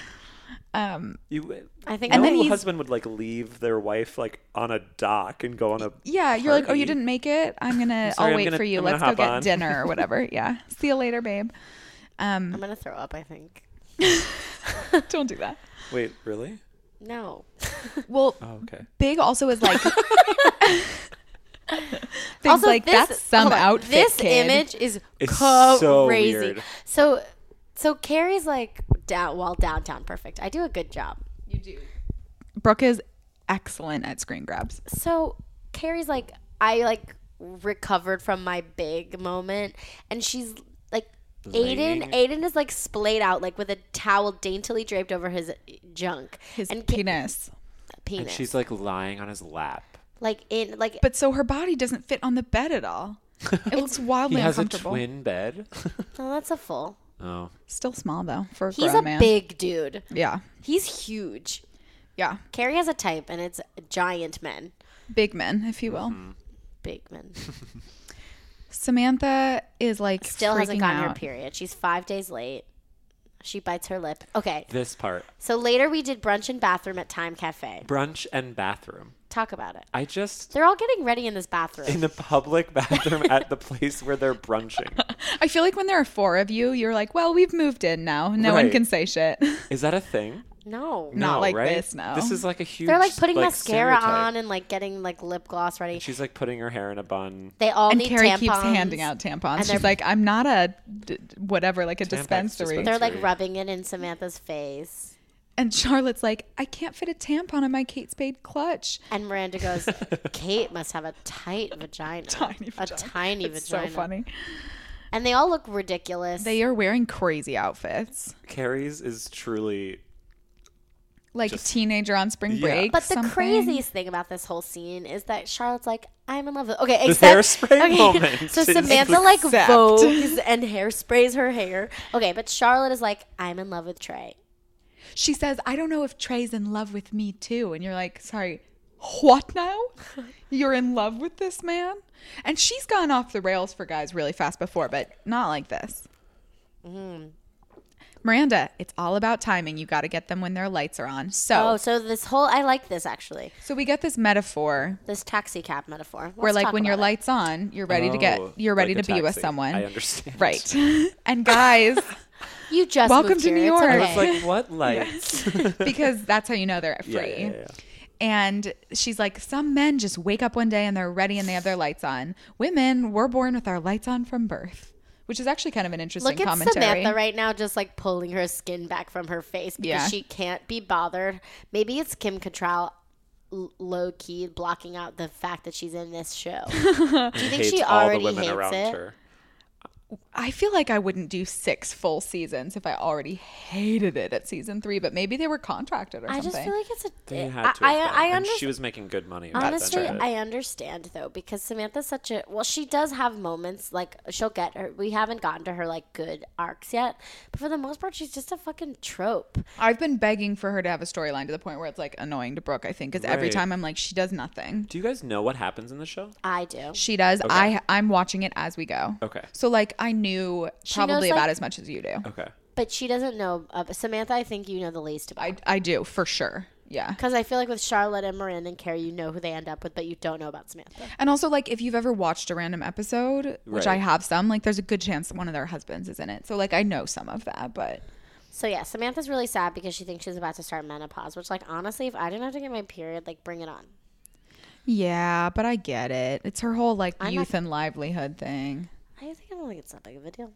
I think and then the husband would like leave their wife like on a dock and go on a you're like, "Oh, you didn't make it? I'll wait for you. Let's go get dinner or whatever." Yeah. See you later, babe. I'm gonna throw up, I think. Don't do that. Wait, really? No. Well, okay. Big also is like also like that's some outfit. This kid. Image is it's crazy. So weird. So Carrie's like downtown perfect. I do a good job. You do. Brooke is excellent at screen grabs. So Carrie's like, I like recovered from my Big moment, and she's like, Aiden is like splayed out like with a towel daintily draped over his junk, his penis. And she's like lying on his lap. But so her body doesn't fit on the bed at all. It looks wildly uncomfortable. He has a twin bed. No, that's a full. Oh. Still small though for a He's grown a man. big dude. Yeah. He's huge. Yeah. Carrie has a type, and it's giant men. Big men, if you will. Mm-hmm. Big men. Samantha is like still hasn't gotten out. her period. She's 5 days late. She bites her lip. Okay. This part. So later we did brunch and bathroom at Time Cafe. Brunch and bathroom. Talk about it. They're all getting ready in this bathroom. In the public bathroom at the place where they're brunching. I feel like when there are four of you, you're like, well, we've moved in now. No one can say shit. Is that a thing? No. Not like right? this, no. This is like a huge They're like putting mascara stereotype. on and like getting like lip gloss ready. She's like putting her hair in a bun. They all and need Carrie tampons. keeps handing out tampons. She's like, I'm not a whatever, like a Tampax dispensary. They're like rubbing it in Samantha's face. And Charlotte's like, I can't fit a tampon in my Kate Spade clutch. And Miranda goes, Kate must have a tight vagina. A tiny it's vagina. So funny. And they all look ridiculous. They are wearing crazy outfits. Carrie's is truly like a teenager on spring break. But the craziest thing about this whole scene is that Charlotte's like, I'm in love with... Okay, the except... hairspray moment. So Samantha like vogues and hairsprays her hair. Okay, but Charlotte is like, I'm in love with Trey. She says, I don't know if Trey's in love with me too. And you're like, sorry, what now? You're in love with this man? And she's gone off the rails for guys really fast before, but not like this. Miranda, it's all about timing. You got to get them when their lights are on. So this whole... I like this, actually. So we get this metaphor. This taxi cab metaphor. Where like when your light's on, you're ready you're ready like to be with someone. I understand. Right. And guys... You just welcome moved to here. New York. Okay. I was like, what lights? Because that's how you know they're free. Yeah. And she's like, some men just wake up one day and they're ready and they have their lights on. Women, we're born with our lights on from birth. Which is actually kind of an interesting commentary. Look at Samantha right now just like pulling her skin back from her face because she can't be bothered. Maybe it's Kim Cattrall low-key blocking out the fact that she's in this show. Do you think she already hates it? Her. I feel like I wouldn't do 6 full seasons if I already hated it at season 3, but maybe they were contracted or something. I just feel like it's They had to. I understand. She was making good money. Honestly, I understand though because Samantha's such a she does have moments like she'll get her. We haven't gotten to her like good arcs yet, but for the most part, she's just a fucking trope. I've been begging for her to have a storyline to the point where it's like annoying to Brooke. I think because every time I'm like, she does nothing. Do you guys know what happens in the show? I do. She does. Okay. I'm watching it as we go. Okay. So like I knew probably knows, about as much as you do. Okay. But she doesn't know. Samantha, I think you know the least about. I do for sure. Yeah. Because I feel like with Charlotte and Miranda and Carrie, you know who they end up with, but you don't know about Samantha. And also, like, if you've ever watched a random episode, which I have some, like, there's a good chance one of their husbands is in it. So, like, I know some of that, but So yeah, Samantha's really sad because she thinks she's about to start menopause, which, like, honestly, if I didn't have to get my period, like, bring it on. Yeah, but I get it. It's her whole like youth and livelihood thing. I don't think it's that big of a deal.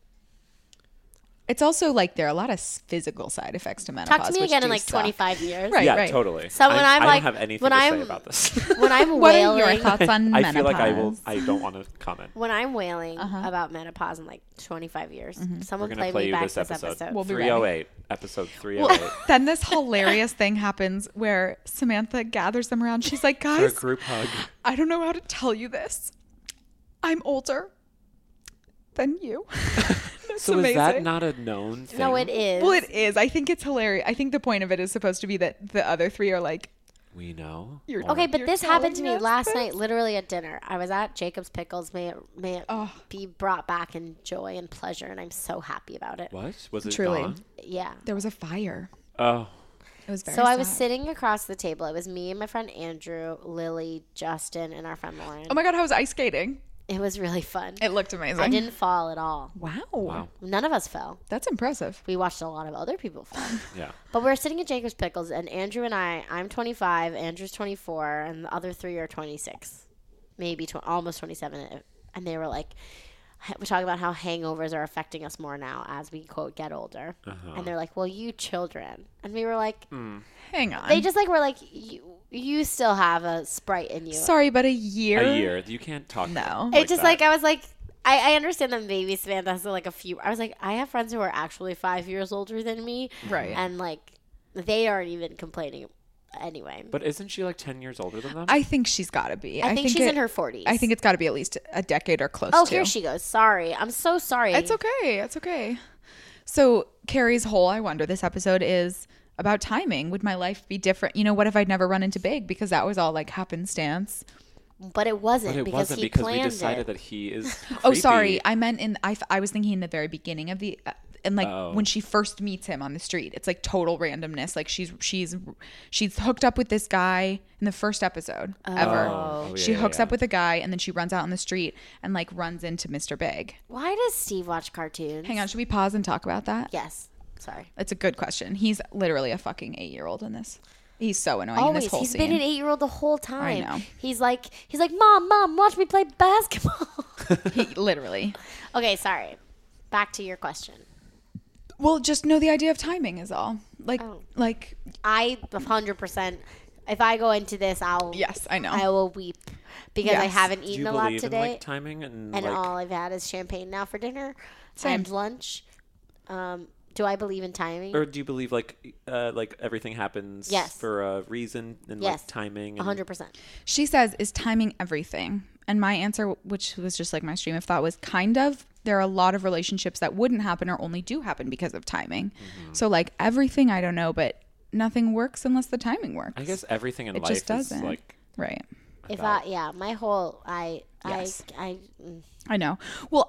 It's also like there are a lot of physical side effects to menopause. Talk to me which again in do like suck. 25 years. Right, Yeah, right. totally. So when I'm I like, don't have anything when to I'm say about this. when I'm What wailing, are your thoughts on I menopause? feel like I don't want to comment. when I'm wailing about menopause in like 25 years, We're someone gonna play play me you back this episode. We'll be ready. 308, episode 308. Then this hilarious thing happens where Samantha gathers them around. She's like, For a guys, group hug. I don't know how to tell you this. I'm older than you. That's So amazing. is that not a known thing? No, it is. Well, it is. I think it's hilarious. I think the point of it is supposed to be that the other three are like, We know. You're- Or- Okay, but You're this happened to telling me us last this? night, literally at dinner. I was at Jacob's Pickles. May it Oh. be brought back in joy and pleasure, and I'm so happy about it. What? Was it Truly. gone? Yeah. there was a fire. Oh. It was very So I was sad. sitting across the table. It was me and my friend Andrew, Lily, Justin, and our friend Lauren. Oh my God, I was ice skating. It was really fun. It looked amazing. I didn't fall at all. Wow. None of us fell. That's impressive. We watched a lot of other people fall. Yeah. But we were sitting at Jacob's Pickles, and Andrew and I'm 25, Andrew's 24, and the other three are 26, maybe almost 27. And they were like, we're talking about how hangovers are affecting us more now as we, quote, get older. And they're like, well, you children. And we were like, Hang on. they just like were like, you still have a Sprite in you. Sorry, but a year? A year. You can't talk. No. It's just that. like, I was like, I understand that maybe Samantha has like a few. I was like, I have friends who are actually 5 years older than me. Right. And like, they aren't even complaining anyway. But isn't she like 10 years older than them? I think she's got to be. I think she's in her 40s. I think it's got to be at least a decade or close Oh, to. here she goes. Sorry. I'm so sorry. It's okay. It's okay. So Carrie's whole I wonder this episode is about timing. Would my life be different? You know, what if I'd never run into Big? Because that was all like happenstance. But it wasn't but it because wasn't he because planned we decided it. that he is. Oh, sorry. creepy. I meant I was thinking in the very beginning of the and like Oh. when she first meets him on the street, it's like total randomness. Like she's hooked up with this guy in the first episode ever. Oh, She yeah, hooks yeah. up with a guy and then she runs out on the street and like runs into Mr. Big. Why does Steve watch cartoons? Hang on, should we pause and talk about that? Yes. Sorry. It's a good question. He's literally a fucking 8-year-old in this. He's so annoying in Always. this whole He's scene. been an 8-year-old the whole time. know. He's like, Mom, watch me play basketball. He literally. Okay, sorry. Back to your question. Well, just know the idea of timing is all. Like, Oh. like, I 100%. If I go into this, yes, I know. I will weep because I Yes. haven't Do eaten you a lot believe in today, like timing and and like? all I've had is champagne now for dinner Same. and lunch. Do I believe in timing? Or do you believe like everything happens Yes. for a reason and Yes. like timing? And 100%. She says, is timing everything? And my answer, which was just like my stream of thought, was kind of. There are a lot of relationships that wouldn't happen or only do happen because of timing. Mm-hmm. So like everything, I don't know, but nothing works unless the timing works. I guess everything in it life just is doesn't. like Right. If about- my whole, Yes. I I know. Well,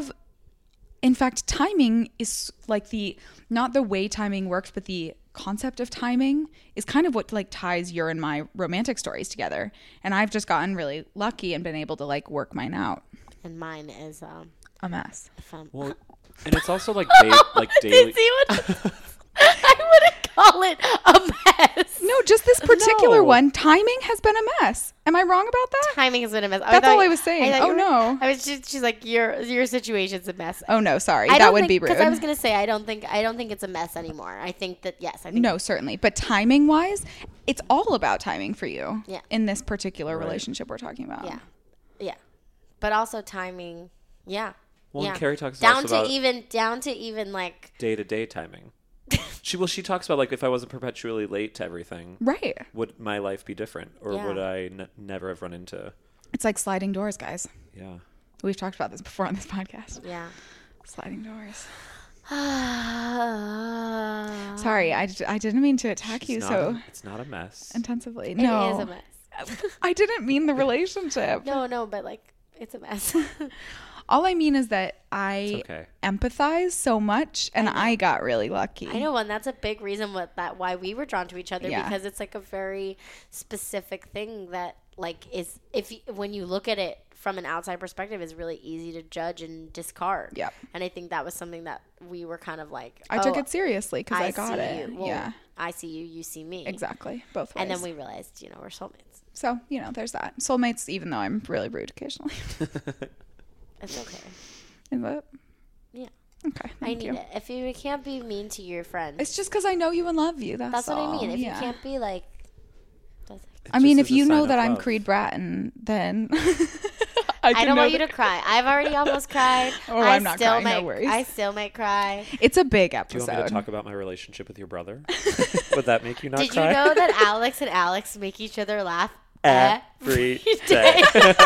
in fact, timing is like not the way timing works, but the concept of timing is kind of what like ties your and my romantic stories together. And I've just gotten really lucky and been able to like work mine out. and mine is A mess. fun. well, and it's also like like daily. Did see what? I wouldn't call it a mess. No, just this particular No. one. Timing has been a mess. Am I wrong about that? Timing has been a mess. That's all I was saying. thought Oh, you were- no. I was just, she's like your situation's a mess. Oh no, sorry. I That don't would think, be rude. Because I was gonna say I don't think it's a mess anymore. I think that yes, I think No, certainly. But timing wise, it's all about timing for you. Yeah. In this particular relationship we're talking about. yeah, but also timing. Yeah. Well, yeah. and Carrie talks down also to about even like day-to-day timing. She talks about like if I wasn't perpetually late to everything, Right. would my life be different, or Yeah. would I never have run into? It's like sliding doors, guys. Yeah. We've talked about this before on this podcast. yeah. Sliding doors. It Sorry, I didn't mean to attack you It's not so it's not a mess. intensively. No. is a mess. I didn't mean the relationship. No, but like it's a mess. All I mean is that I It's okay. empathize so much and I got really lucky. I know, and that's a big reason why we were drawn to each other Yeah. because it's like a very specific thing that like is when you look at it from an outside perspective is really easy to judge and discard. Yep. And I think that was something that we were kind of like, I took it seriously because I got see it. you. Well, yeah, I see you, you see me. exactly. Both ways. And then we realized, we're soulmates. So, there's that. Soulmates, even though I'm really rude occasionally. It's okay. Is it? Yeah. Okay. I Thank need you. it. If you can't be mean to your friends. It's just because I know you and love you. That's what I all. mean. If Yeah. you can't be like. I mean, just if is a you sign know of that I'm love. Creed Bratton, then I don't want you to cry. I've already almost cried. Oh, I'm not crying. No worries. I still might cry. It's a big Do you episode. want me to talk about my relationship with your brother? Would that make you not Did cry? you know that Alex and Alex make each other laugh Every day.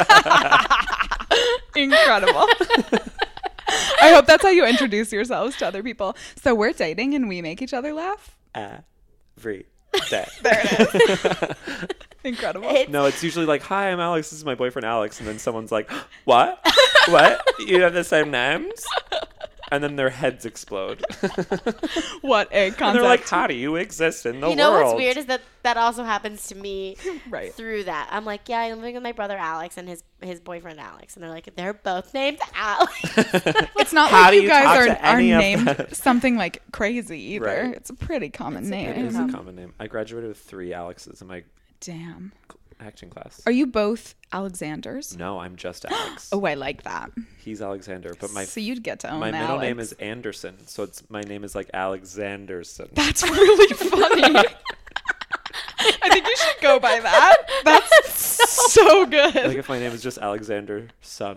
Incredible. I hope that's how you introduce yourselves to other people. So we're dating and we make each other laugh. Every day. There it is. Incredible. No, it's usually like, hi, I'm Alex. This is my boyfriend, Alex. And then someone's like, what? What? You have the same names? And then their heads explode. What a And concept. they're like, how do you exist in the world? You know what's weird is that also happens to me Right. through that. I'm like, yeah, I'm living with my brother Alex and his boyfriend Alex. And they're like, they're both named Alex. It's not How like do you you guys talk are to any of named them? something like crazy either. Right. It's a pretty common It name. is a common name. I graduated with 3 Alexes in my Damn. acting class. Are you both Alexanders? No, I'm just Alex. Oh, I like that. He's Alexander, but So you'd get to own my middle Alex. name is Anderson, so my name is like Alexanderson. That's really funny. I think you should go by that. That's so good. Like if my name is just Alexander Son.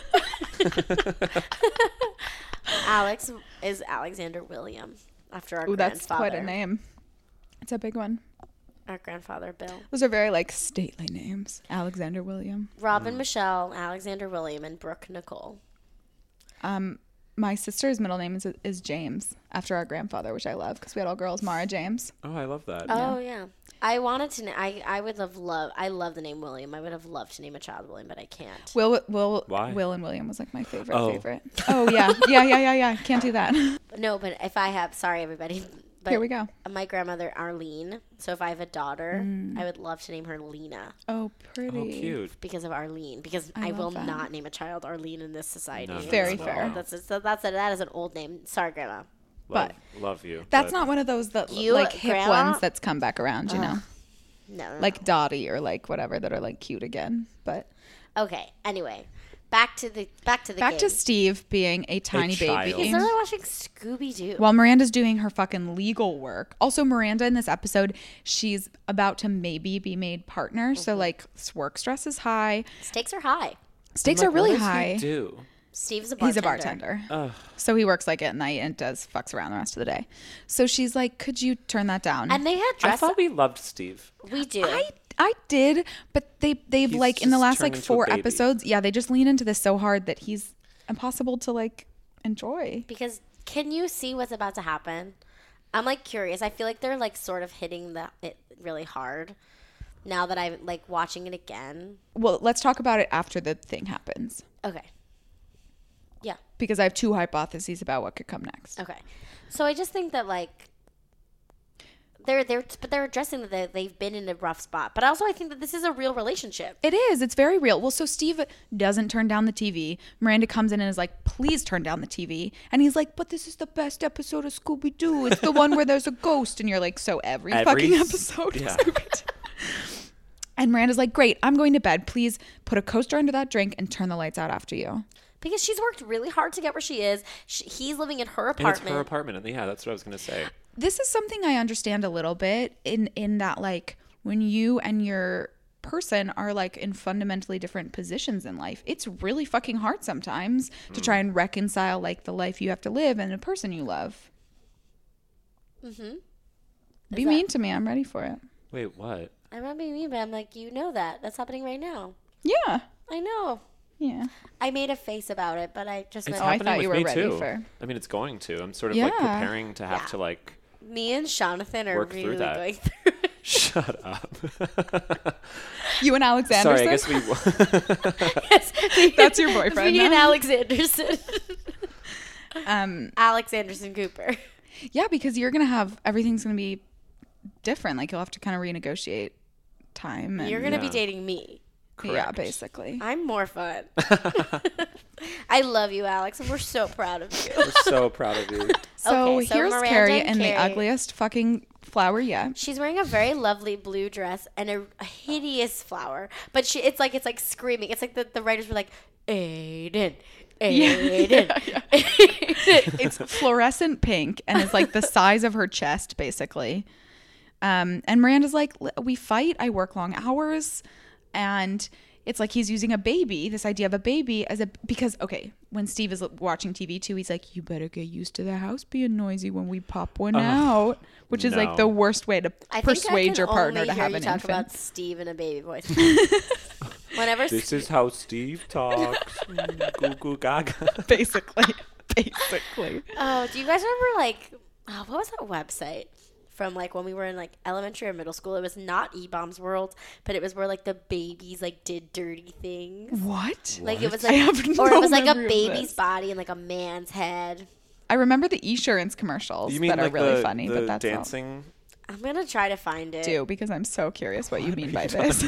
Alex is Alexander William after our Ooh, that's grandfather. quite a name. It's a big one. Our grandfather Bill. Those are very like stately names. Alexander William. Robin Michelle, Alexander William, and Brooke Nicole. My sister's middle name is James after our grandfather, which I love because we had all girls. Mara James. Oh, I love that. Oh yeah. I wanted to. I would have loved. I love the name William. I would have loved to name a child William, but I can't. Will Why? Will and William was like my favorite. Oh. Favorite. Oh yeah. Can't do that. No, but if I have, sorry everybody. But Here we go. My grandmother Arlene. So if I have a daughter, I would love to name her Lena Oh, pretty. Oh, cute. because of Arlene. Because I I will love that. not name a child Arlene in this society. No, Very no. fair. That is an old name. Sorry, Grandma. Love you. That's but not one of those that You, like hip Grandma? ones that's come back around, you know, No. like Dottie or like whatever that are like cute again. But Okay. Anyway, back to the back game. to Steve being a tiny child. baby. He's literally watching Scooby Doo. While Miranda's doing her fucking legal work. Also, Miranda in this episode, she's about to maybe be made partner. So like work stress is high. Stakes are high. Stakes Like, are really what does he high. do? Steve's a bartender. He's a bartender. So he works like at night and does fucks around the rest of the day. So she's like, could you turn that down? And they had I dress. thought we loved Steve. We do. I did, but they've He's like in the just last turned like into a 4 baby. episodes, yeah, they just lean into this so hard that he's impossible to like enjoy. Because can you see what's about to happen? I'm like curious. I feel like they're like sort of hitting it really hard now that I'm like watching it again. Well, let's talk about it after the thing happens Okay. Yeah. because I have 2 hypotheses about what could come next. Okay. So I just think that like they're addressing that they've been in a rough spot, but also I think that this is a real relationship. It is. It's very real. Well, so Steve doesn't turn down the TV. Miranda comes in and is like, please turn down the TV. And he's like, but this is the best episode of Scooby-Doo. It's the one where there's a ghost. And you're like, so every fucking episode yeah. of Scooby-Doo. And Miranda's like, great, I'm going to bed. Please put a coaster under that drink and turn the lights out after you. Because she's worked really hard to get where she is. He's living in her And apartment. it's her apartment. And yeah, that's what I was going to say. This is something I understand a little bit in that, like, when you and your person are like in fundamentally different positions in life, it's really fucking hard sometimes to try and reconcile like the life you have to live and a person you love. Be mean to me. I'm ready for it. Wait, what? I'm not being mean, but I'm like, you know that's happening right now. Yeah. I know. Yeah. I made a face about it, but I just It's meant I happening thought with you were me ready too. for- I mean, it's going to. I'm sort of like Yeah. preparing to have to like me and Jonathan are work through really that. going through it. shut up. You and Alexanderson? Sorry, I guess we. Yes, That's your boyfriend Me and now? Alexanderson. Alex Anderson Cooper. Yeah, because you're going to have, everything's going to be different. Like, you'll have to kind of renegotiate time. And You're going to be Yeah. dating me. Yeah, basically. I'm more fun. I love you, Alex, and we're so proud of you. We're so proud of you. So Okay, so here's Miranda Carrie and in the Carrie. ugliest fucking flower yet. She's wearing a very lovely blue dress and a hideous flower, but it's like screaming. It's like the writers were like, Aiden. Aiden. Yeah. It's fluorescent pink and is like the size of her chest, basically. And Miranda's like, we fight. I work long hours. And it's like he's using a baby, this idea of a baby, because, okay, when Steve is watching TV too, he's like, you better get used to the house being noisy when we pop one out, which is like the worst way to persuade your partner to have an infant. I talk about Steve in a baby voice. Whenever This is how Steve talks. Goo goo gaga. Basically. Oh, do you guys remember what was that website from like when we were in like elementary or middle school? It was not E-Bombs World, but it was where like the babies like did dirty things. What? Like it was I like, have or no it was like a memory of baby's this. body and like a man's head. I remember the Esurance commercials You mean that like are really the, funny, the but that's dancing? I'm gonna try to find it. all. Because I'm so curious what you mean by this.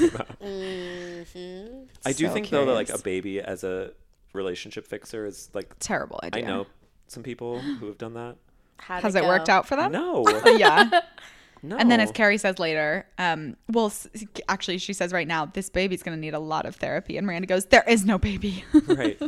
I do So think though that like curious. a baby as a relationship fixer is like Terrible idea. I know some people who have done that. How'd Has it go? worked out for them? No, Yeah. no. And then as Carrie says later, actually she says right now, this baby's going to need a lot of therapy. And Miranda goes, there is no baby. right.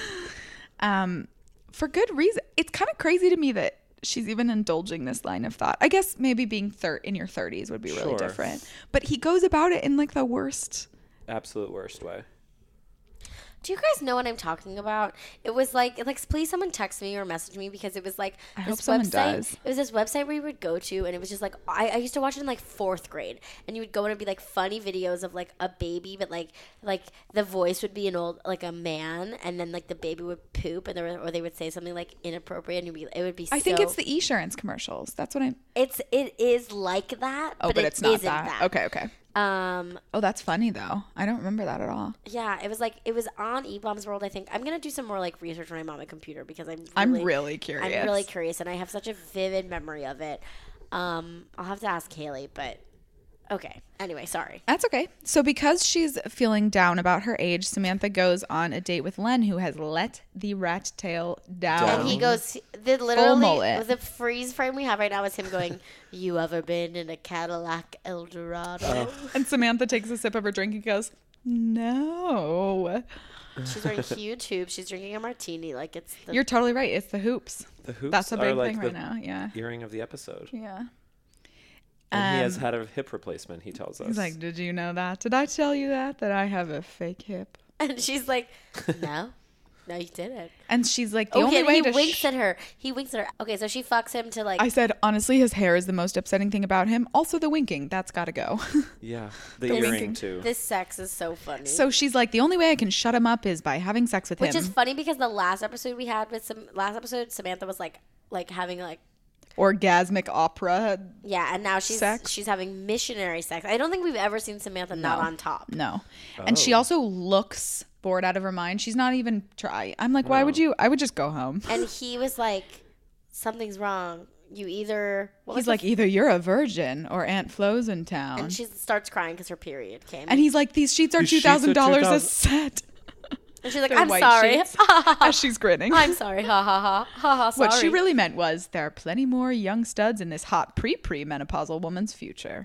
For good reason. It's kind of crazy to me that she's even indulging this line of thought. I guess maybe being in your 30s would be really Sure. different. But he goes about it in like the worst. Absolute worst way. Do you guys know what I'm talking about? It was like please someone text me or message me because it was like I this hope someone website. does. It was this website where you would go to and it was just like I used to watch it in like 4th grade and you would go and it'd be like funny videos of like a baby but like the voice would be an old like a man and then like the baby would poop and or they would say something like inappropriate and it would be I think it's the Esurance commercials. That's what it is like that Oh, but it it's not isn't that. Okay. Oh, that's funny though. I don't remember that at all. Yeah, it was on E-Bombs World, I think. I'm going to do some more like research when I'm on my computer because I'm really curious. I'm really curious and I have such a vivid memory of it. I'll have to ask Haley, but okay. Anyway, sorry. That's okay. So because she's feeling down about her age, Samantha goes on a date with Len, who has let the rat tail down. And he goes, mullet. the freeze frame we have right now is him going, you ever been in a Cadillac Eldorado? And Samantha takes a sip of her drink and goes, no. She's wearing huge hoops. She's drinking a martini like it's the You're totally right. It's the hoops. The hoops That's a are big like thing the right now. Yeah. earring of the episode. Yeah. And he has had a hip replacement, he tells us. He's like, did you know that? Did I tell you that I have a fake hip? And she's like, no, you didn't. And she's like, the Okay, only and way he to winks at her. He winks at her. Okay, so she fucks him to like. I said, honestly, his hair is the most upsetting thing about him. Also the winking. That's got to go. Yeah, the The earring winking. too. This sex is so funny. So she's like, the only way I can shut him up is by having sex with Which him. is funny because the last episode we had with Samantha was like having like Orgasmic opera. yeah, and now she's Sex? having missionary sex. I don't think we've ever seen Samantha not on top. No. And she also looks bored out of her mind. She's not even try. I'm like, why would you? I would just go home. And he was like, something's wrong. You either He's like, either you're a virgin or Aunt Flo's in town. and she starts crying because her period came. And he's like, these sheets are These sheets are $2,000 a $2,000. set. And she's like, They're I'm white sorry. sheets. As she's grinning. I'm sorry. Ha ha ha. Ha ha. Sorry. What she really meant was, there are plenty more young studs in this hot pre-menopausal woman's future.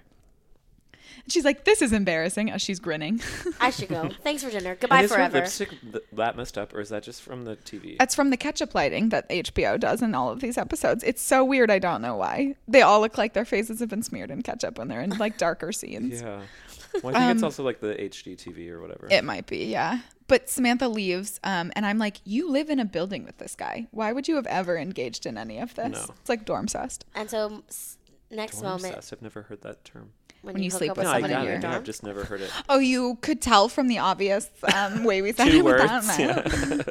And she's like, this is embarrassing, as she's grinning. I should go. Thanks for dinner. And Goodbye is her forever. lipstick that messed up, or is that just from the TV? That's from the ketchup lighting that HBO does in all of these episodes. It's so weird. I don't know why. They all look like their faces have been smeared in ketchup when they're in like darker scenes. Yeah. Well, I think it's also like the HD TV or whatever. It might be, yeah. But Samantha leaves, and I'm like, you live in a building with this guy. Why would you have ever engaged in any of this? No. It's like dorm cest. And so next moment Dormcest, I've never heard that term. When you hook sleep up with No, I someone in got your it. dorm. I've just never heard it. Oh, you could tell from the obvious way we said Two it with words. that.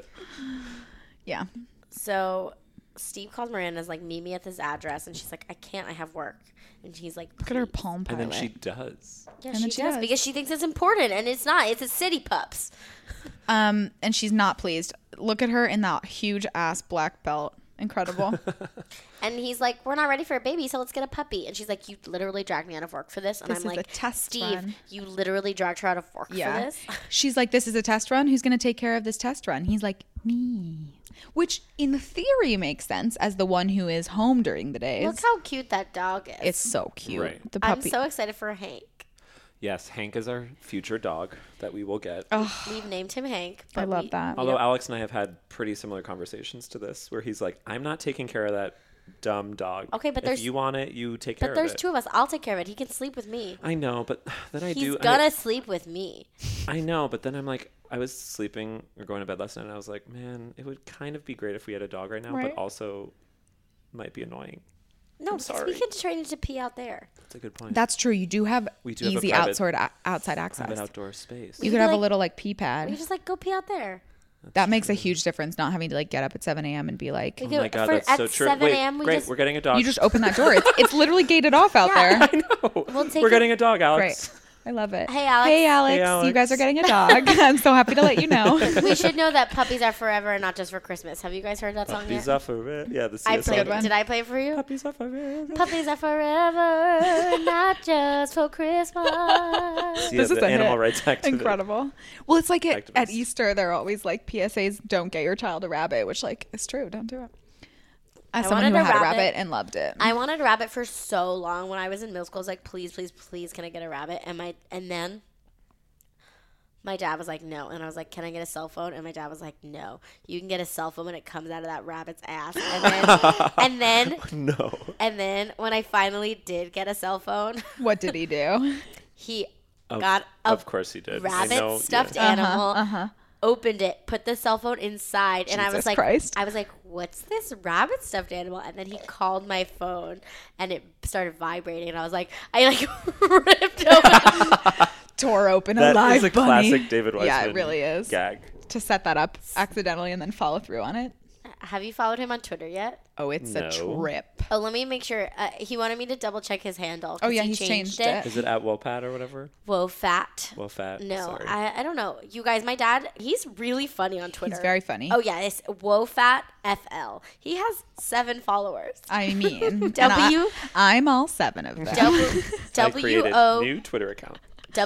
Yeah. So Steve calls Miranda's like, meet me at this address, and she's like, I can't, I have work. And he's like, Look at her "Please." Palm And Pilot. then she does. Yeah, And she then she does does. because she thinks it's important, and it's not. It's a city pups. And she's not pleased. Look at her in that huge ass black belt. Incredible. And he's like, we're not ready for a baby, so let's get a puppy. And she's like, you literally dragged me out of work for this. And This I'm is like, a test Steve, run. you literally dragged her out of work for this? She's like, this is a test run. Who's going to take care of this test run? He's like, me. Which in theory makes sense as the one who is home during the days. Look how cute that dog is. It's so cute. Right. The I'm puppy. so excited for Hank. Yes, Hank is our future dog that we will get. We've named him Hank. But I love that. Although Alex and I have had pretty similar conversations to this, where he's like, I'm not taking care of that dumb dog. Okay, but if there's- you want it, you take care But of there's it. two of us. I'll take care of it. He can sleep with me. I know, but then He's gonna sleep with me. I know, but then I'm like, I was sleeping or going to bed last night, and I was like, man, it would kind of be great if we had a dog right now, Right. but also might be annoying. No, I'm because sorry. we can train it to pee out there. That's a good point. That's true. You do have We do have a easy private- outside access. Private outdoor space. You could could have a like- little like pee We pad. just like go pee out there. That makes a huge difference. Not having to like get up at 7 a.m. and be like, We Oh go- my god, for- that's at so true. 7 Wait, a.m. we great, just- we're getting a dog. you just open that door. It's literally gated off out there. We'll take We're it- getting a dog, Alex. Great. I love it. Hey, Alex. Hey, Alex. Hey, You Alex. guys are getting a dog. I'm so happy to let you know. We should know that puppies are forever and not just for Christmas. Have you guys heard that song Puppies yet? are forever. Yeah, the I CSL. played one. it. Did I play it for you? Puppies are forever. Puppies are forever, not just for Christmas. Yeah, This is the a animal hit. rights activist. Incredible. Well, it's like at Activists. Easter, they're always like PSAs, don't get your child a rabbit, which like is true. Don't do it. As someone who wanted a had a rabbit. rabbit and loved it. I wanted a rabbit for so long. When I was in middle school, I was like, please, please, please, can I get a rabbit? And then my dad was like, no. And I was like, can I get a cell phone? And my dad was like, no. You can get a cell phone when it comes out of that rabbit's ass. And then, No. and then when I finally did get a cell phone, What did he do? he got a Of course he did. I rabbit know, stuffed yeah. animal, opened it, put the cell phone inside, and I was Jesus like, Christ. what's this rabbit stuffed animal? And then he called my phone, and it started vibrating, and I was like, I ripped open. Tore open a That live is a bunny. classic David Weissman Yeah, it really is. gag. To set that up accidentally and then follow through on it. Have you followed him on Twitter yet? Oh, it's a No. trip. Oh, let me make sure. He wanted me to double check his handle. 'cause Oh, yeah, he he's changed it. Is it at Wopat or whatever? Whoa, fat. Well, fat. No, Sorry. I don't know. You guys, my dad, he's really funny on Twitter. He's very funny. Oh, yeah, it's WoFat FL. He has 7 followers. I mean, and W- I'm all 7 of them. I created a new Twitter account.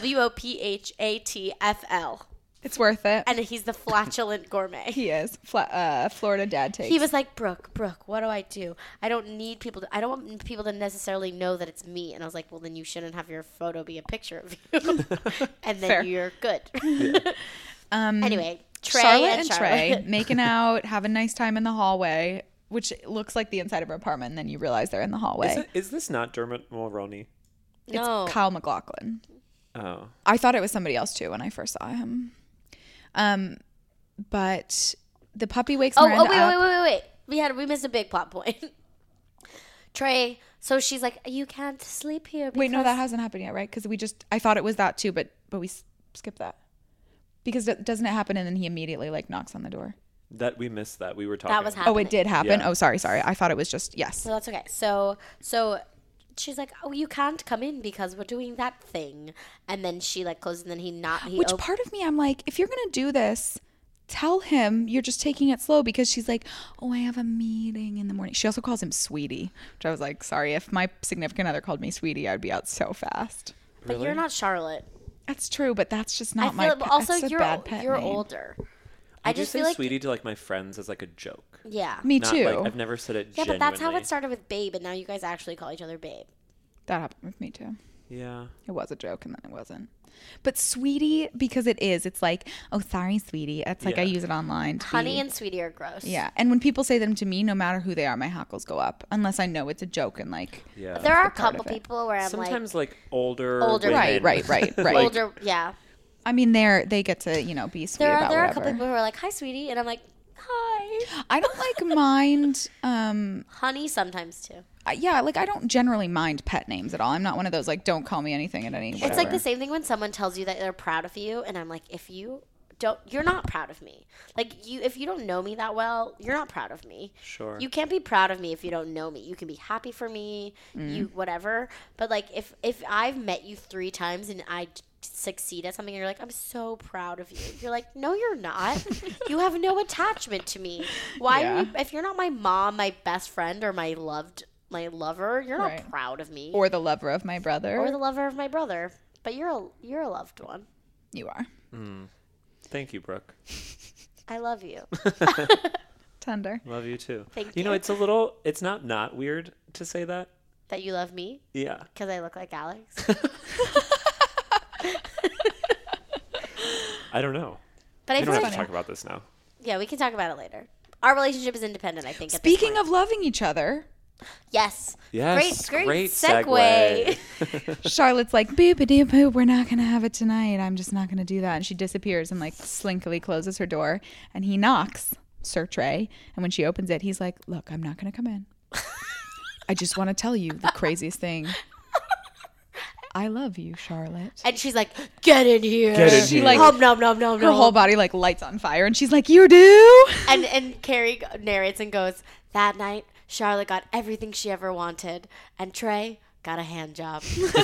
WOPHATFL. It's worth it. And he's the flatulent gourmet. He is. Florida dad takes. He was like, Brooke, what do I do? I don't want people to necessarily know that it's me. And I was like, well, then you shouldn't have your photo be a picture of you. And then Fair. you're good. Anyway, Trey Charlotte and and Trey Charlotte. making out, having a nice time in the hallway, which looks like the inside of her apartment, and then you realize they're in the hallway. Is this not Dermot Mulroney? No. It's Kyle MacLachlan. Oh. I thought it was somebody else too when I first saw him. But the puppy wakes Miranda up. Wait. We missed a big plot point. Trey, so she's like, you can't sleep here. Wait, no, because- that hasn't happened yet, right? Because I thought it was that too, but we skipped that. Because doesn't it happen and then he immediately like knocks on the door? That we missed that. We were talking. That was happening. Oh, it did happen? Yeah. Oh, sorry. I thought it was just, yes. So that's okay. So she's like, oh, you can't come in because we're doing that thing. And then she like closes and then he Which part of me, I'm like, if you're going to do this, tell him you're just taking it slow, because she's like, oh, I have a meeting in the morning. She also calls him sweetie, which I was like, sorry, if my significant other called me sweetie, I'd be out so fast. But you're not Charlotte. That's true, but that's just not I my feel pet. also That's a you're bad pet you're name. older. I I do just say feel like sweetie to like my friends as like a joke. yeah. Me Not, too. Like, I've never said it Yeah, but that's how genuinely. it started with babe, and now you guys actually call each other babe. That happened with me too. Yeah. It was a joke and then it wasn't. But sweetie, because it is, it's like, oh, sorry, sweetie. It's like I Yeah. use it online. To Honey be, and sweetie are gross. yeah. And when people say them to me, no matter who they are, my hackles go up, unless I know it's a joke and like, Yeah. There are a part couple of it. people where I'm Sometimes like older. Older. women, right. like like, older. Yeah. I mean, they get to, be sweet There about are a whatever. couple people who are like, hi, sweetie, and I'm like, hi. I don't like mind. Honey sometimes too. Yeah, like I don't generally mind pet names at all. I'm not one of those like, don't call me anything at any. It's like whatever. the same thing when someone tells you that they're proud of you, and I'm like, if you don't, you're not proud of me. Like if you don't know me that well, you're not proud of me. Sure. You can't be proud of me if you don't know me. You can be happy for me, you whatever. But like if I've met you 3 times and I succeed at something and you're like, I'm so proud of you. You're like, no, you're not. You have no attachment to me. Why are you, if you're not my mom, my best friend, or my lover, you're not proud of me. Or the lover of my brother. Or the lover of my brother. But you're a loved one. You are. Thank you, Brooke. I love you. Tender. Love you too. Thank You know, you. it's not weird to say that. That you love me? Yeah. Because I look like Alex? I don't know. But I We feel don't like, have to talk about this now. yeah, we can talk about it later. Our relationship is independent, I think. Speaking of loving each other, yes. Yes, Great segue. Charlotte's like, boop-a-doo boop, we're not going to have it tonight. I'm just not going to do that. And she disappears and like slinkily closes her door. And he knocks, Sir Trey. And when she opens it, he's like, look, I'm not going to come in. I just want to tell you the craziest thing. I love you, Charlotte. And she's like, get in here. Get in She here. like, No. her whole body like lights on fire. And she's like, you do? And Carrie narrates and goes, that night, Charlotte got everything she ever wanted. And Trey got a hand job.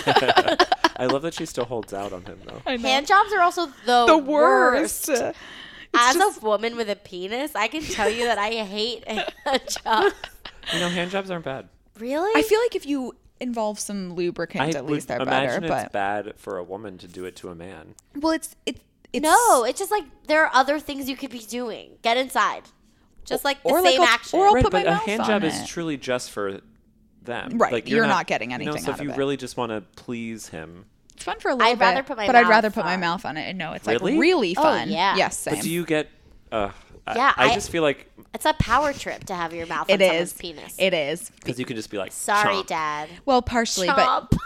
I love that she still holds out on him, though. Hand jobs are also The worst. As a woman with a penis, I can tell you that I hate hand jobs. You know, hand jobs aren't bad. Really? I feel like if you involve some lubricant, at least they're better. Imagine But it's bad for a woman to do it to a man. well, it's no, it's just like there are other things you could be doing. Get inside. Just like the Or like same a- action. or I'll Right, put my but a mouth hand on job it. is truly just for them. Right, Like, you're not getting So anything if out you of it. really just want to please him. It's fun for a little I'd rather bit, put my but I'd mouth rather put my on. mouth on it and no, it's Really? like really fun. yeah. Yes, same. But do you get... Yeah, I just feel like... It's a power trip to have your mouth It on someone's is. penis. It is. Because you can just be like, Sorry, chomp. Dad. Well, partially, but Chomp.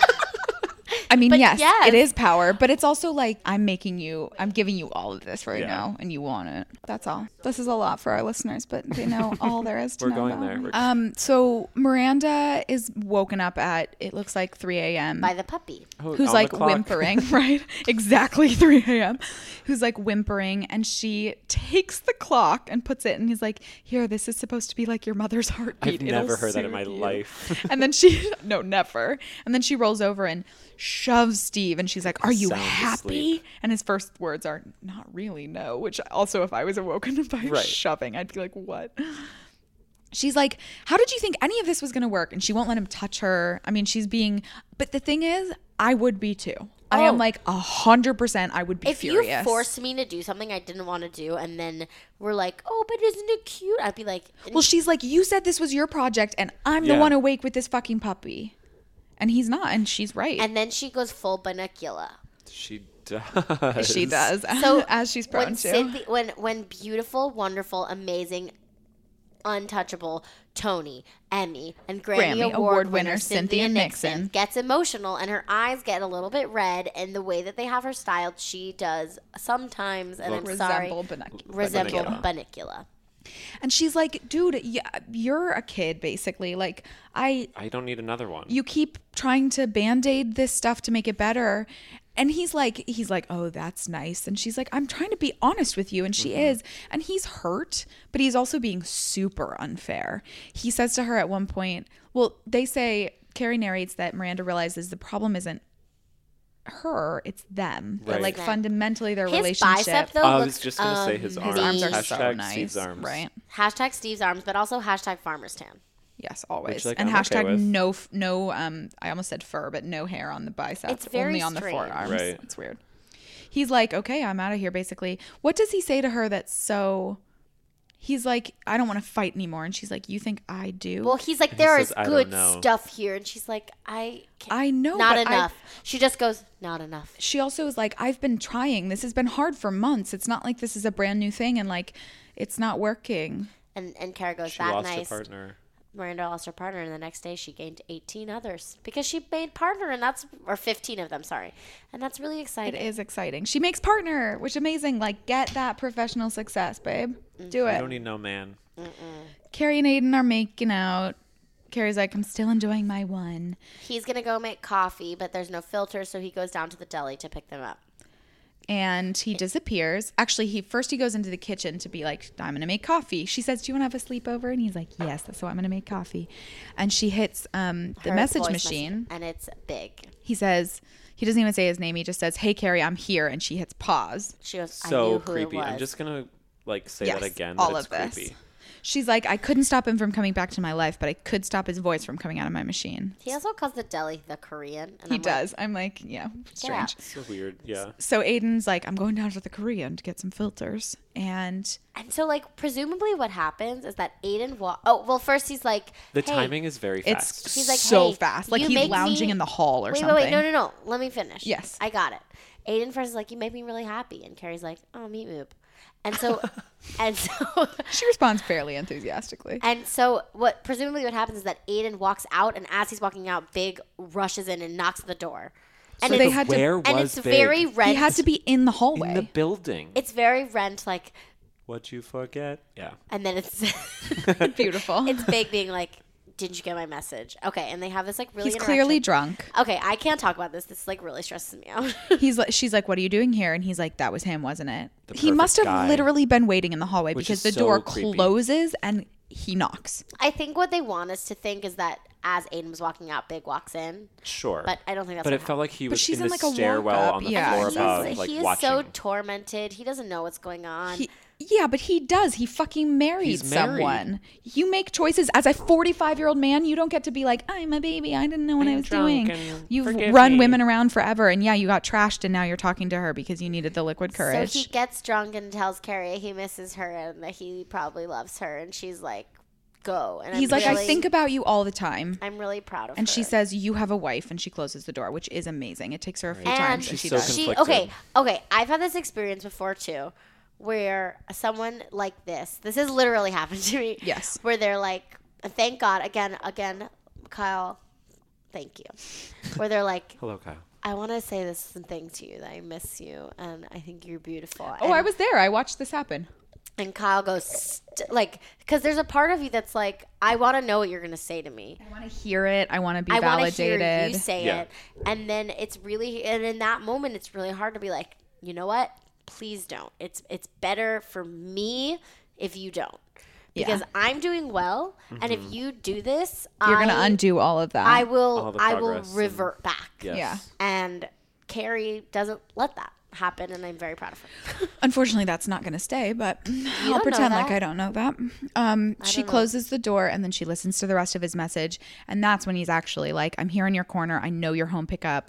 I mean, But yes, yes. it is power, but it's also like I'm giving you all of this right now, and you want it. That's all. This is a lot for our listeners, but they know all there is to We're know going about there. me. So Miranda is woken up at, it looks like 3 a.m. By the puppy. Oh, who's on like the clock. whimpering, right? Exactly 3 a.m. Who's like whimpering, and she takes the clock and puts it, and he's like, here, this is supposed to be like your mother's heartbeat. I've It'll never heard that in my soothe you." life. And then never. And then she rolls over and shoves Steve, and she's like, are you Sound happy? asleep. And his first words are, not really, no. Which also, if I was awoken by Right. shoving, I'd be like, what? She's like, how did you think any of this was going to work? And she won't let him touch her. I mean, but the thing is, I would be too. I am like 100%. I would be If furious. you forced me to do something I didn't want to do, and then we're like, oh, but isn't it cute? I'd be like, Well, she's like, you said this was your project, and I'm the Yeah. one awake with this fucking puppy. And he's not, and she's right. and then she goes full Bunnicula. She does. She does, So as she's prone when to. when beautiful, wonderful, amazing, untouchable Tony, Emmy, and Grammy Grammy Award Award winner winner Cynthia Cynthia Nixon Nixon gets emotional and her eyes get a little bit red, and the way that they have her styled, she does sometimes, and I'm sorry, resemble Bunnicula. Bunnicula. And she's like, dude, you're a kid, basically. Like, I don't need another one. you keep trying to band-aid this stuff to make it better. And he's like, oh, that's nice. And she's like, I'm trying to be honest with you. And she is. And he's hurt, but he's also being super unfair. He says to her at one point, well, Carrie narrates that Miranda realizes the problem isn't her, it's them. That, Right. like, Them. fundamentally their His relationship. bike though I looks was just going to say his arms. His arms are Hashtag so nice, Steve's arms. right? Hashtag Steve's arms, but also hashtag Farmer's Tan. Yes, always. Which, like, and I'm okay hashtag with. no, I almost said fur, but no hair on the bicep. It's very only on the strange. forearms. Right. It's weird. He's like, okay, I'm out of here, basically. What does he say to her that's so... He's like, I don't want to fight anymore. And she's like, you think I do? Well, he's like, he there says, is "I don't good know." stuff here, and she's like, I know, not but enough. She just goes, not enough. she also is like, I've been trying. This has been hard for months. It's not like this is a brand new thing and like it's not working. And Kara goes, She that lost nice. her partner. Miranda lost her partner, and the next day she gained 18 others because she made partner, or 15 of them, sorry. And that's really It exciting. is exciting. She makes partner, which is amazing. Like, get that professional success, babe. Do I it. don't need no man. Carrie and Aiden are making out. Carrie's like, I'm still enjoying my one. He's going to go make coffee, but there's no filter, so he goes down to the deli to pick them up. And he disappears. Actually, he goes into the kitchen to be like, I'm going to make coffee. She says, do you want to have a sleepover? And he's like, yes, that's why I'm going to make coffee. And she hits the Her message voice machine. and it's big. He says, he doesn't even say his name. He just says, hey, Carrie, I'm here. And she hits pause. She goes, I So knew who creepy. It was. I'm just going to like say Yes, that again. all That it's of this. creepy. She's like, I couldn't stop him from coming back to my life, but I could stop his voice from coming out of my machine. He also calls the deli the Korean. And He I'm does. I'm like, yeah, strange. So weird. Yeah. So Aiden's like, I'm going down to the Korean to get some filters. And so, like, presumably what happens is that Aiden first he's like, The hey. timing is very it's fast. He's like, so hey, fast. Like you he's make lounging me- in the hall or wait, something. Wait, no. Let me finish. Yes. I got it. Aiden first is like, you make me really happy. And Carrie's like, oh, meat moop. And so, She responds fairly enthusiastically. And so presumably what happens is that Aiden walks out, and as he's walking out, Big rushes in and knocks at the door. And So it's, they had to- Where and was it's Big? very Rent. He had to be in the hallway. in the building. It's very Rent, like, What'd you forget? Yeah. and then it's Beautiful. it's Big being like, didn't you get my message? Okay, and they have this like really. He's clearly interaction. drunk. Okay, I can't talk about this. This like really stresses me out. She's like, what are you doing here? And he's like, that was him, wasn't it? The He must have perfect guy. literally been waiting in the hallway Which because is the so door creepy. closes and he knocks. I think what they want us to think is that as Aiden was walking out, Big walks in. Sure. But I don't think that's But what it felt like he But was she's in in, the like, a stairwell walk-up. on the Yeah, floor exactly. above, like he is watching. so tormented. He doesn't know what's going on. Yeah, but he does. He fucking married He's married. someone. You make choices as a 45-year-old man. You don't get to be like, I'm a baby. I didn't know what I I'm was drunk doing. and You've forgive run me. women around forever. And yeah, you got trashed and now you're talking to her because you needed the liquid courage. So he gets drunk and tells Carrie he misses her and that he probably loves her. And she's like, go. And He's I'm like, really, I think about you all the time. I'm really proud of her. And she says, you have a wife. And she closes the door, which is amazing. It takes her a few and times. And She's she so does. conflicted. okay. I've had this experience before too, where someone like this has literally happened to me. Yes. Where they're like, thank God, again, Kyle, thank you. Where they're like, Hello, Kyle. I want to say this thing to you that I miss you and I think you're beautiful. Oh, I was there. I watched this happen. And Kyle goes, because there's a part of you that's like, I want to know what you're going to say to me. I want to hear it. I want to be I want to validated. hear you say Yeah. it. And then and in that moment, it's really hard to be like, you know what? Please don't. It's better for me if you don't. Because I'm doing well. And if you do this, You're going to undo all of that. I All will the I will progress and- revert back. Yes. Yeah. And Carrie doesn't let that happen. And I'm very proud of her. Unfortunately, that's not going to stay, but I'll know pretend that. like I don't know that. She closes the door and then she listens to the rest of his message. And that's when he's actually like, I'm here in your corner. I know you're home pickup.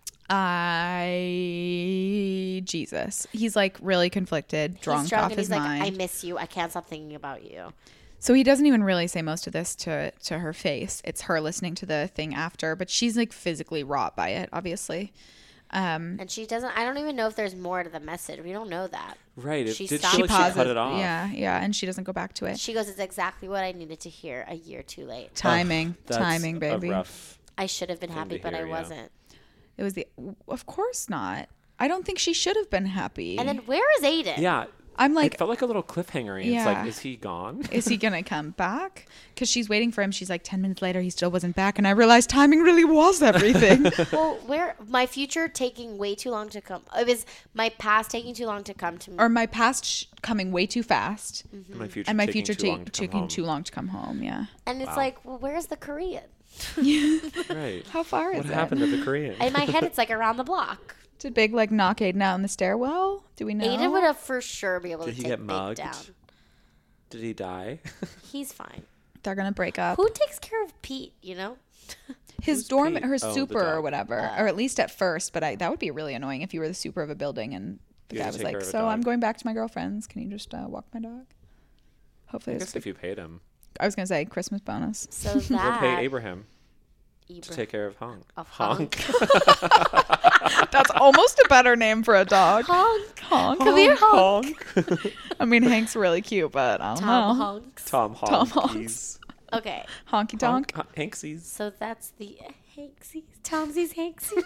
Jesus. He's like really conflicted, drunk, He's drunk off and his he's like, mind. I miss you. I can't stop thinking about you. So he doesn't even really say most of this to her face. It's her listening to the thing after, but she's like physically wrought by it, obviously. And she doesn't, I don't even know if there's more to the message. We don't know that. Right. It She did stopped- feel like pauses. she cut it off. Yeah, and she doesn't go back to it. She goes, it's exactly what I needed to hear a year too late. Timing, That's timing, a baby. rough I should have been happy, to but hear, I yeah. wasn't. It was of course not. I don't think she should have been happy. And then where is Aiden? Yeah. I'm like, It felt like a little cliffhanger. Yeah. It's like, is he gone? is he gonna come back? Because she's waiting for him. She's like, 10 minutes later, he still wasn't back, and I realized timing really was everything. Well, where my future taking way too long to come. It was my past taking too long to come to me. Or my past coming way too fast, My future and my taking future too long to come taking home. too long to come home. Yeah. And it's like, well, where's the Korean? Right. How far is What it? happened to the Korean? In my head, it's like around the block. Did Big like knock Aiden out in the stairwell? Do we know? Aiden would have for sure be able Did to he take get Big mugged? down. Did he die? He's fine. They're gonna break up. Who takes care of Pete, you know? His Who's dorm, Pete? her Oh, the super or dog. whatever, or at least at first. But that would be really annoying if you were the super of a building and the You guy had to was take like, care of a "So I'm dog." going back to my girlfriend's. Can you just walk my dog?" Hopefully, I it's guess if you paid him. I was gonna say Christmas bonus. So Or that pay Abraham to Ibra- take care of Honk. of Honk. That's almost a better name for a dog. Honk. Honk. Come here, Honk. I mean, Hank's really cute, but I don't Tom know. Honks. Tom Honkies. Okay, Honky tonk. Hanksies. so that's the Hanksies. Tomsies, Hanksies.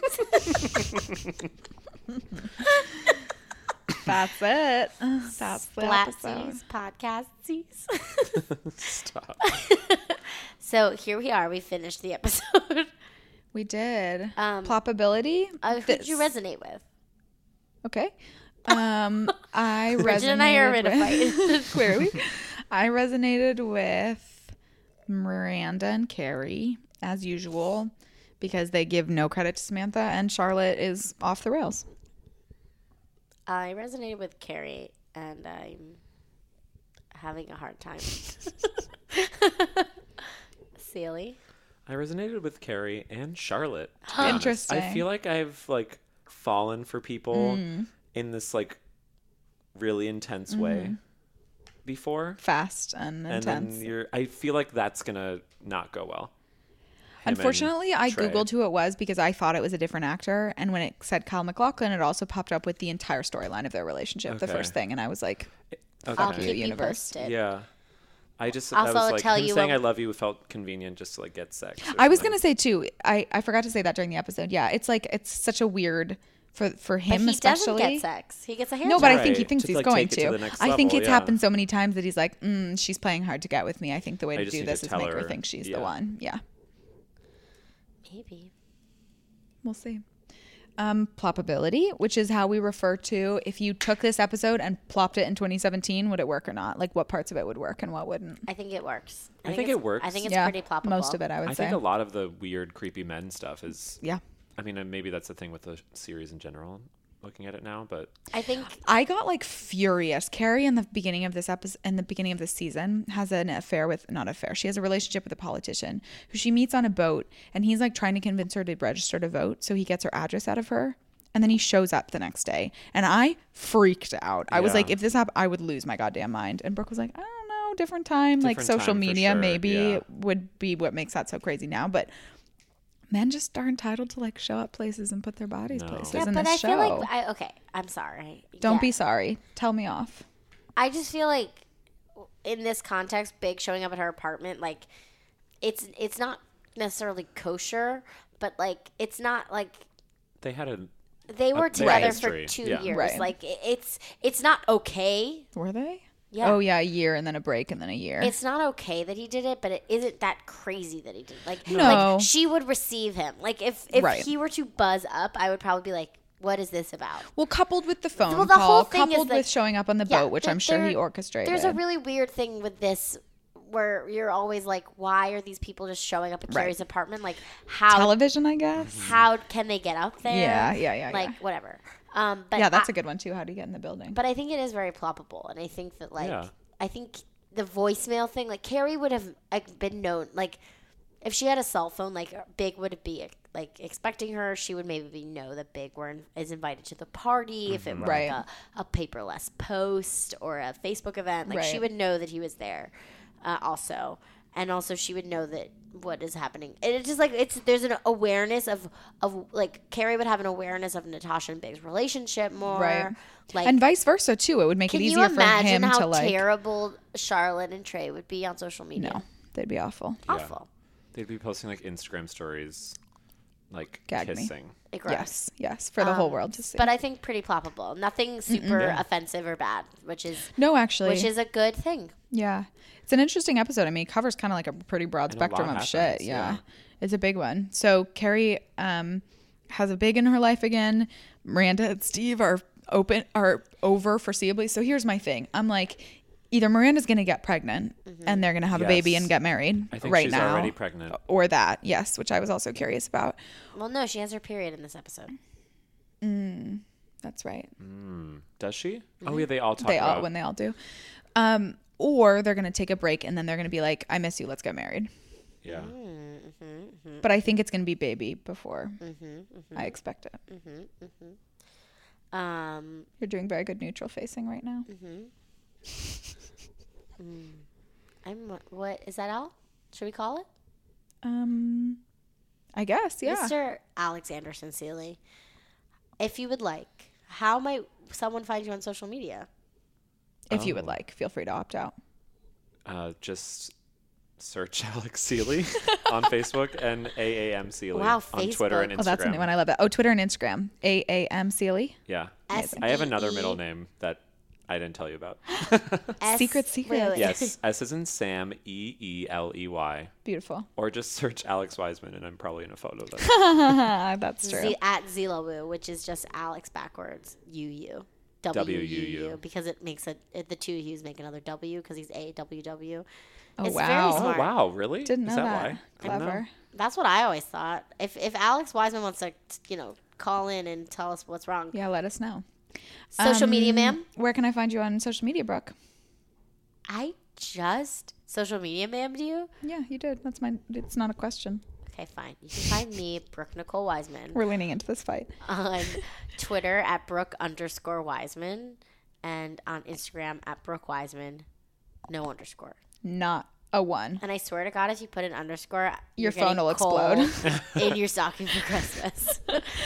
That's it. That's the episode. Splatsies, podcastsies. Stop. So here we are. We finished the episode. We did. Um, Plopability. Who did you resonate with? Okay. I Bridget and I are resonated in a fight. clearly. I resonated with Miranda and Carrie, as usual, because they give no credit to Samantha, and Charlotte is off the rails. I resonated with Carrie, and I'm having a hard time. Sealy? I resonated with Carrie and Charlotte. to be honest. Interesting. I feel like I've like fallen for people in this like really intense way before. Fast and And intense. then I feel like that's gonna not go well. Him and Unfortunately, I Trey. Googled who it was because I thought it was a different actor. And when it said Kyle MacLachlan, it also popped up with the entire storyline of their relationship, the Okay. first thing. And I was like, Okay. I'll you, keep you universe. posted. Yeah. I just Also, I I'll was like tell him you saying what- I love you felt convenient just to like get sex. or I was something. going to say too, I forgot to say that during the episode. Yeah, it's like, it's such a weird, for But him he especially. doesn't get sex. He gets a hand No, but job. I think he Right. thinks To, he's like, going take it to to. the next I think level, it's yeah. happened so many times that he's like, she's playing hard to get with me. I think the way I to just do need this to is tell make her her, think she's yeah. the one. Yeah, Maybe. we'll see. Ploppability, which is how we refer to if you took this episode and plopped it in 2017, would it work or not? Like what parts of it would work and what wouldn't? I think it works. I think it's- it works. I think it's Yeah, pretty ploppable. most of it, I would I say. think a lot of the weird, creepy men stuff is. Yeah. I mean, and maybe that's the thing with the series in general. Looking at it now, but I think I got like furious. Carrie in the beginning of this episode, in the beginning of this season, has an affair with, not affair. She has a relationship with a politician who she meets on a boat, and he's like trying to convince her to register to vote, so he gets her address out of her, and then he shows up the next day, and I freaked out. I was Yeah. like, if this happened, I would lose my goddamn mind. And Brooke was like, I don't know, different time, like Different social time for media sure, maybe yeah. would be what makes that so crazy now, but. Men just are entitled to like show up places and put their bodies No. places yeah, in but this I show. feel like okay. I'm sorry. Don't Yeah. be sorry. Tell me off. I just feel like in this context, Big showing up at her apartment, like it's not necessarily kosher, but like it's not like they had a. they were Right. together for History. 2 Yeah. years. Right. Like it's not okay. Were they? Yeah. Oh yeah, a year and then a break and then a year. It's not okay that he did it, but it isn't that crazy that he did. Like, No. like she would receive him. Like if Right. he were to buzz up, I would probably be like, "What is this about?" well, coupled with the phone Well, the call, whole thing is coupled like- with showing up on the Yeah, boat, which I'm sure he orchestrated. There's a really weird thing with this where you're always like, "Why are these people just showing up at Right. Carrie's apartment? Like, how television, I guess. how can they get up there? Yeah, Like yeah. whatever. But Yeah, that's a good one too. How do you get in the building? But I think it is very ploppable, and I think that like Yeah. I think the voicemail thing, like Carrie would have like been known, like if she had a cell phone, like Big would be like expecting her. She would maybe know that Big is invited to the party if it were Right. like a paperless post or a Facebook event. Like she Right. would know that he was there, also, and also she would know that what is happening. And it's just like there's an awareness of like Carrie would have an awareness of Natasha and Big's relationship more, Right. Like and vice versa too. It would make it can you easier for imagine him how to like. terrible Charlotte and Trey would be on social media? No, they'd be awful. Awful. They'd be posting like Instagram stories, like Gag me. kissing. Gross. Yes, for the whole world to see. But I think pretty ploppable. Nothing super offensive or bad, which is which a good thing. Yeah. It's an interesting episode. I mean, it covers kind of like a pretty broad And a lot spectrum of happens, shit. yeah. Yeah. It's a big one. So Carrie has a big in her life again. Miranda and Steve are over foreseeably. So here's my thing. I'm like, either Miranda's going to get pregnant and they're going to have a baby Yes. and get married I think right she's now. already pregnant. Or that, yes, which I was also curious about. Well, no, she has her period in this episode. That's right. Does she? Oh yeah, they all talk They about. all when they all do. Or they're going to take a break and then they're going to be like, I miss you. Let's get married. Yeah. But I think it's going to be baby before I expect it. You're doing very good neutral facing right now. What is that all? Should we call it? I guess, yeah. Mr. Alexander Sincerely, if you would like, how might someone find you on social media? If you would like, feel free to opt out. Just search Alex Seeley on Facebook and AAM Seeley Wow, on Twitter and Facebook. Instagram. Oh, that's a new one. I love that. Oh, Twitter and Instagram. AAM Sealy. Yeah. S-E-E. I have another middle name that I didn't tell you about. Secret. Wait. Yes, S as in Sam, Eeley. Beautiful. Or just search Alex Wiseman, and I'm probably in a photo. That's true. At Zilawoo, which is just Alex backwards, UU. WUU. Because it makes the two U's make another W because he's AWW. Oh, It's wow. very Oh, smart. wow, really? Didn't know Is that that. why? Clever. That's what I always thought. If Alex Wiseman wants to, call in and tell us what's wrong. Yeah, let us know. Social media, ma'am? Where can I find you on social media, Brooke? I just social media ma'am'd you? Yeah, you did. It's not a question. Okay, fine. You can find me, Brooke Nicole Wiseman, We're leaning into this fight. on Twitter at Brooke_Wiseman and on Instagram at Brooke Wiseman, no underscore. Not a one. And I swear to God, if you put an underscore, Your you're phone getting will coal explode. in your stocking for Christmas.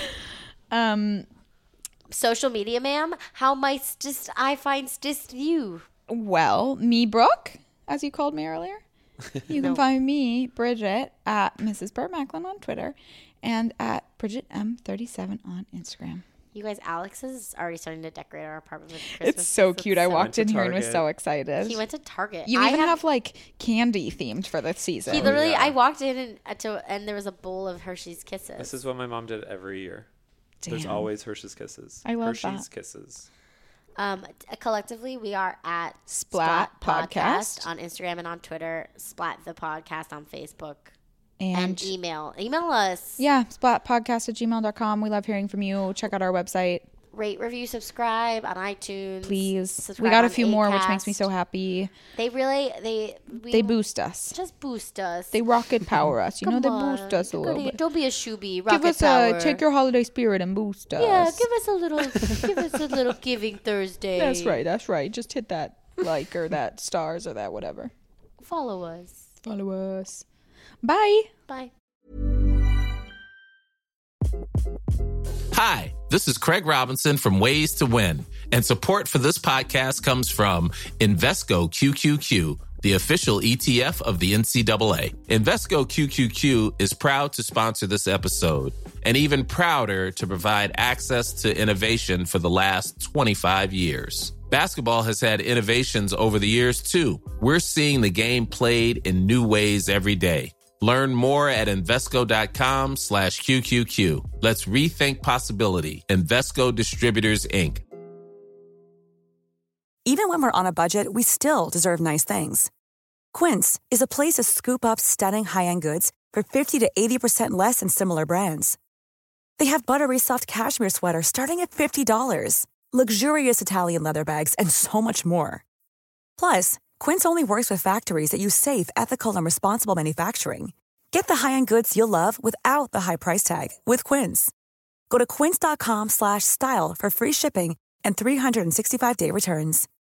Social media, ma'am? How might I find you? Well, me, Brooke, as you called me earlier. You can find me, Bridget, at Mrs. Burt Macklin on Twitter and at Bridget M37 on Instagram. You guys, Alex is already starting to decorate our apartment with Christmas. It's so cute. I walked to in here and was Target. so excited. He went to Target. You even have like candy themed for the season. He literally. yeah. I walked in and there was a bowl of Hershey's Kisses. This is what my mom did every year. There's Damn. always Hershey's Kisses. I love Hershey's that. Kisses. Collectively, we are at Splat Podcast. on Instagram and on Twitter. Splat the Podcast on Facebook and and email us. yeah, splatpodcast@gmail.com. We love hearing from you. Check out our website, Rate, review, subscribe on iTunes. please. Subscribe We got a on few more, which makes me Acast. so happy. They really They boost us. just boost us. They rocket power us. You know, they Come boost on. us a little bit. Don't be a shoebie. Give Rocket us power. take your holiday spirit and boost us. Yeah, give us a little Giving Thursday. That's right. That's right. Just hit that like or that stars or that whatever. Follow us. Follow us. Bye. Bye. Hi, this is Craig Robinson from Ways to Win, and support for this podcast comes from Invesco QQQ, the official ETF of the NCAA. Invesco QQQ is proud to sponsor this episode, and even prouder to provide access to innovation for the last 25 years. Basketball has had innovations over the years, too. We're seeing the game played in new ways every day. Learn more at Invesco.com/QQQ. Let's rethink possibility. Invesco Distributors, Inc. Even when we're on a budget, we still deserve nice things. Quince is a place to scoop up stunning high-end goods for 50 to 80% less than similar brands. They have buttery soft cashmere sweaters starting at $50, luxurious Italian leather bags, and so much more. Plus, Quince only works with factories that use safe, ethical, and responsible manufacturing. Get the high-end goods you'll love without the high price tag with Quince. Go to quince.com/style for free shipping and 365-day returns.